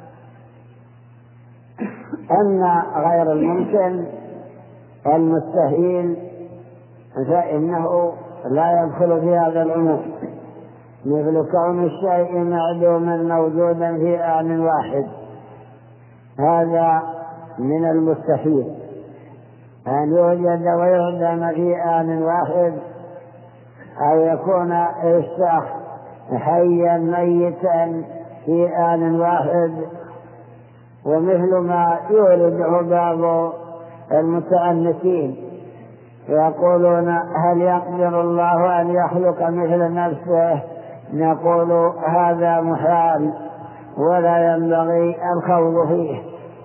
أما غير الممكن المستحيل فإنه لا يدخل في هذا العموم، مثل كون الشيء معدوما موجودا في آن واحد، هذا من المستحيل أن يوجد ويعدم في آن واحد، أو يكون الشخص حيا ميتا في آن واحد. ومثل ما يورده بعض المتعنتين يقولون هل يقدر الله أن يخلق مثل نفسه، نقول هذا محال ولا ينبغي الخوض فيه،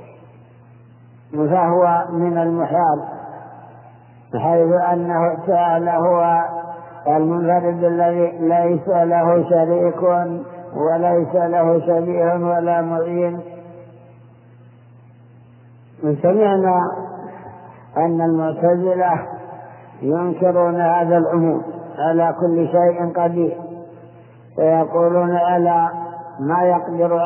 فهو من المحال، حيث أنه تعالى هو المنفرد الذي ليس له شريك وليس له شبيه ولا معين. سمعنا أن المعتزلة ينكرون هذا العموم على كل شيء قدير، ويقولون على ما يقدر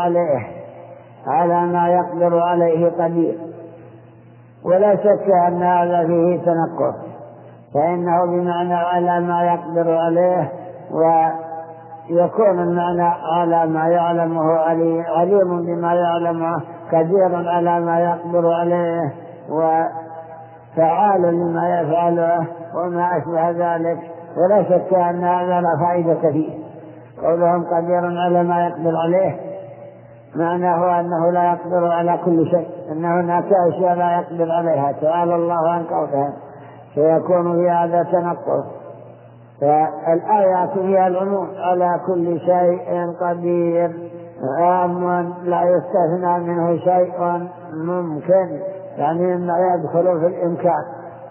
عليه قدير، ولا شك أن هذا فيه تنقص، فإنه بمعنى على ما يقدر عليه، ويكون المعنى على ما يعلمه عليم بما يعلمه، قدير على ما يقدر عليه، وفعال لما يفعله وما أشبه ذلك. ولا شك أن هذا لا فائدة فيه، قولهم قدير على ما يقدر عليه معناه أنه لا يقدر على كل شيء، أن هناك أشياء لا يقدر عليها، تعالى الله عن قولها، فيكون في هذا تنقص. فالآيات هي العموم على كل شيء قدير، عام لا يستثنى منه شيء ممكن، يعني مما يدخل في الإمكان.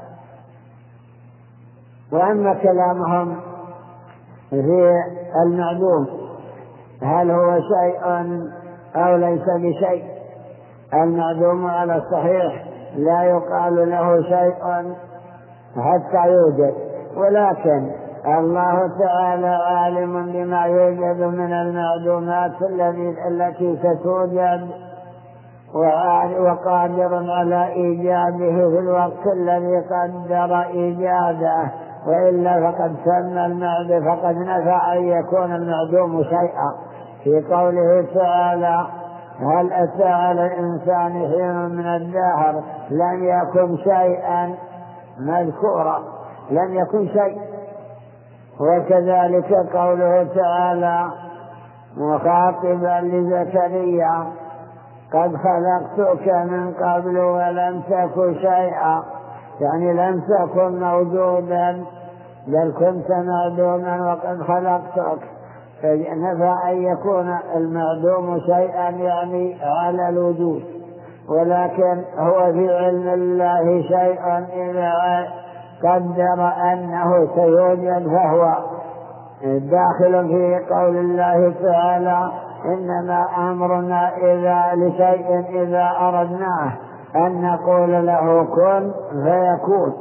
وأما كلامهم في المعدوم هل هو شيء أو ليس بشيء، المعدوم على الصحيح لا يقال له شيء حتى يوجد. ولكن الله تعالى عالم بما يوجد من المعدومات التي ستوجد، وقادر على إيجاده في الوقت الذي قدر إيجاده، وإلا فقد سمى المعدوم، فقد نفى أن يكون المعدوم شيئا في قوله تعالى: هل أتى على الإنسان حين من الدهر لم يكن شيئا مذكورا، لم يكن شيء. وكذلك قوله تعالى مخاطبا لزكريا: قد خلقتك من قبل ولم تك شيئا، يعني لم تكن موجودا بل كنت معدوما وقد خلقتك، فنفى أن يكون المعدوم شيئا يعني على الوجود. ولكن هو في علم الله شيء إذا قدر أنه سيوجد فهو داخل في قول الله تعالى: إنما أمرنا لشيء إذا أردناه أن نقول له كن فيكون.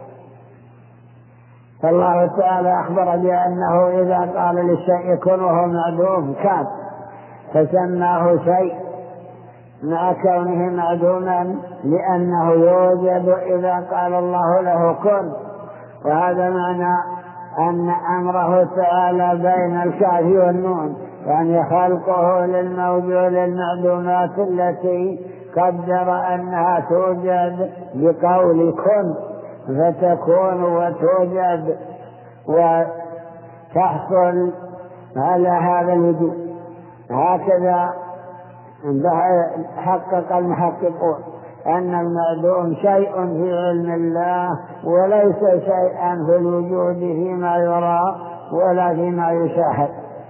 فالله تعالى أخبر بأنه إذا قال للشيء كن وهو معدوم كان، فسماه شيء مع كونه معدوما لأنه يوجد إذا قال الله له كن. وهذا معنى أن أمره تعالى بين الكاف والنون، يعني خلقه للموجود المعدومات التي قدر أنها توجد بقول كن فتكون وتوجد وتحصل على هذا الوجود. هكذا حقق المحققون أن المعدوم شيء في علم الله وليس شيئا في الوجود فيما يرى ولا فيما يشاهد.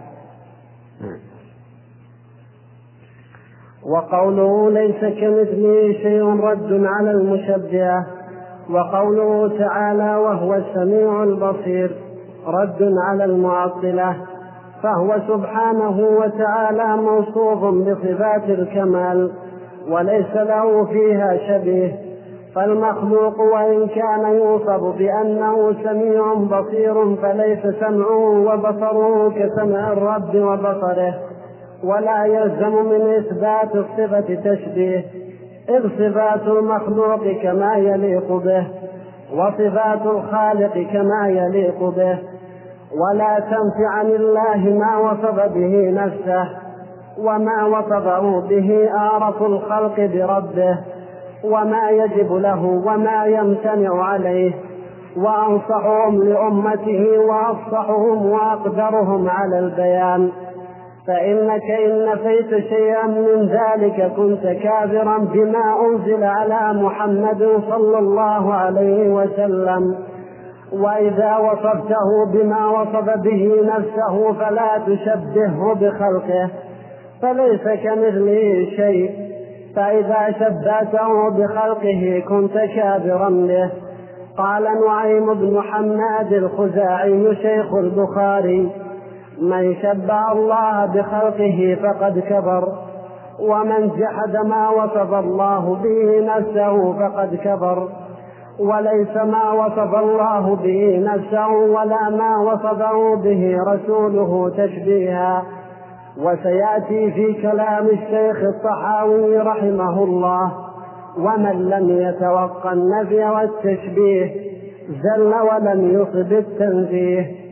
وقوله ليس كمثله شيء رد على المشبهة، وقوله تعالى وهو السميع البصير رد على المعطلة، فهو سبحانه وتعالى موصوف بصفات الكمال وليس له فيها شبيه. فالمخلوق وإن كان يوصف بأنه سميع بصير فليس سمعه وبصره كسمع الرب وبصره، ولا يلزم من إثبات الصفة تشبيه، إذ صفات المخلوق كما يليق به وصفات الخالق كما يليق به، ولا تنفي عن الله ما وصف به نفسه، وما وصفه به أعرف الخلق بربه، وما يجب له وما يمتنع عليه، وأنصحهم لأمته وأفصحهم وأقدرهم على البيان. فإنك إن نفيت شيئا من ذلك كنت كافرا بما أنزل على محمد صلى الله عليه وسلم. وإذا وصفته بما وصف به نفسه فلا تشبهه بخلقه، فليس كمثله شيء، فإذا شبهته بخلقه كنت كافرا به. قال نعيم بن حماد الخزاعي شيخ البخاري: من شبه الله بخلقه فقد كفر، ومن جحد ما وصف الله به نفسه فقد كفر. وليس ما وصف الله به نفسه ولا ما وصفه به رسوله تشبيها. وسيأتي في كلام الشيخ الطحاوي رحمه الله: ومن لم يتوقع النفي والتشبيه زل ولم يصب التنزيه.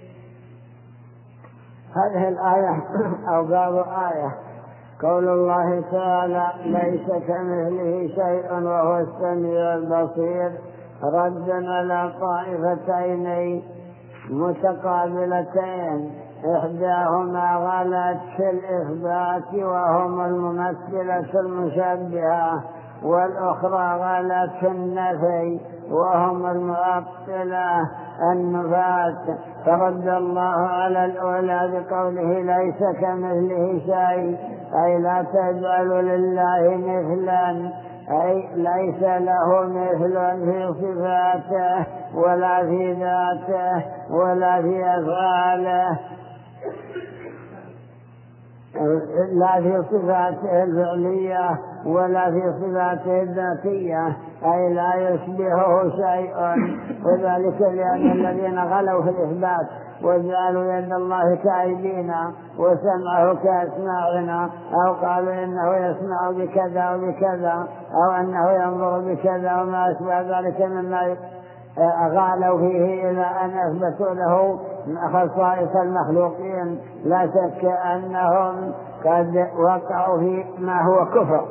هذه الآية أو باب آية قول الله تعالى ليس كمثله شيء وهو السميع البصير رد على طائفتين متقابلتين، إحداهما غلت في الإثبات وهم الممثلة المشبهة، والأخرى غلت في النفي وهم المعطلة النفاة. فرد الله على الأولى بقوله ليس كمثله شيء، أي لا تجعل لله مثلا، أي ليس له مثل في صفاته ولا في ذاته ولا في أفعاله، لا في صفاته الفعلية ولا في صفاته الذاتية، أي لا يشبهه شيء، وذلك لأن الذين غلوا في الإثبات وجعلوا يد الله كأيدينا وسمعه كأسماعنا، أو قالوا إنه يسمع بكذا وبكذا، أو أنه ينظر بكذا وما أشبه ذلك مما غالوا فيه إلى أن أثبتوا له خصائص المخلوقين، لا شك أنهم قد وقعوا في ما هو كفر.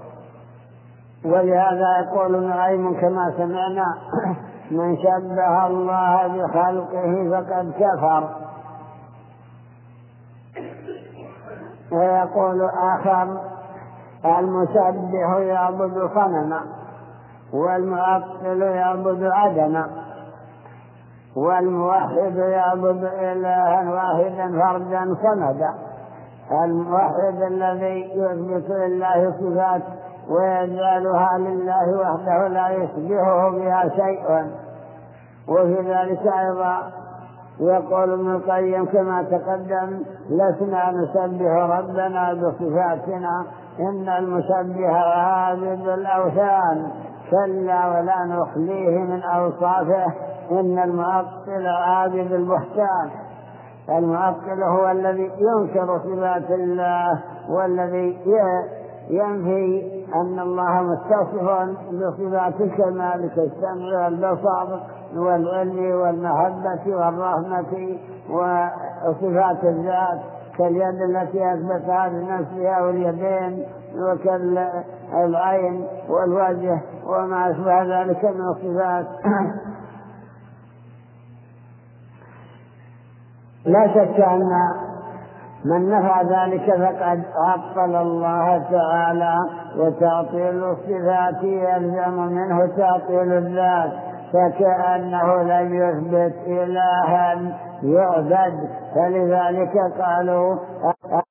ولهذا يقول نعيم كما سمعنا: من شبه الله بخلقه فقد كفر. ويقول آخر: المشبه يعبد صنما، والمعطل يعبد عدما، والموحد يعبد إلها واحدا فردا صمدا. الموحد الذي يثبت لله صفات ويجعلها لله وحده لا يشبهه بها شيء. وفي ذلك أيضا يقول ابن القيم كما تقدم: لسنا نشبه ربنا بصفاتنا، إن المشبه عابد الأوثان، كلا ولا نخليه من أوصافه، إن المعطل عابد البهتان. المعطل هو الذي ينكر صفات الله، والذي ينفي أن الله متصف بصفات الكمال كالسمع والبصر والعلم والمحبة والرحمة، وصفات الذات كاليد التي أثبتها لنفسها، واليدين وكالعين والوجه وما أشبه ذلك من الصفات. لا شك أن من نفى ذلك فقد عطل الله تعالى، وتعطيل الصفات يلزم منه تعطيل الذات، فكأنه لم يثبت إلها يعبد. فلذلك قالوا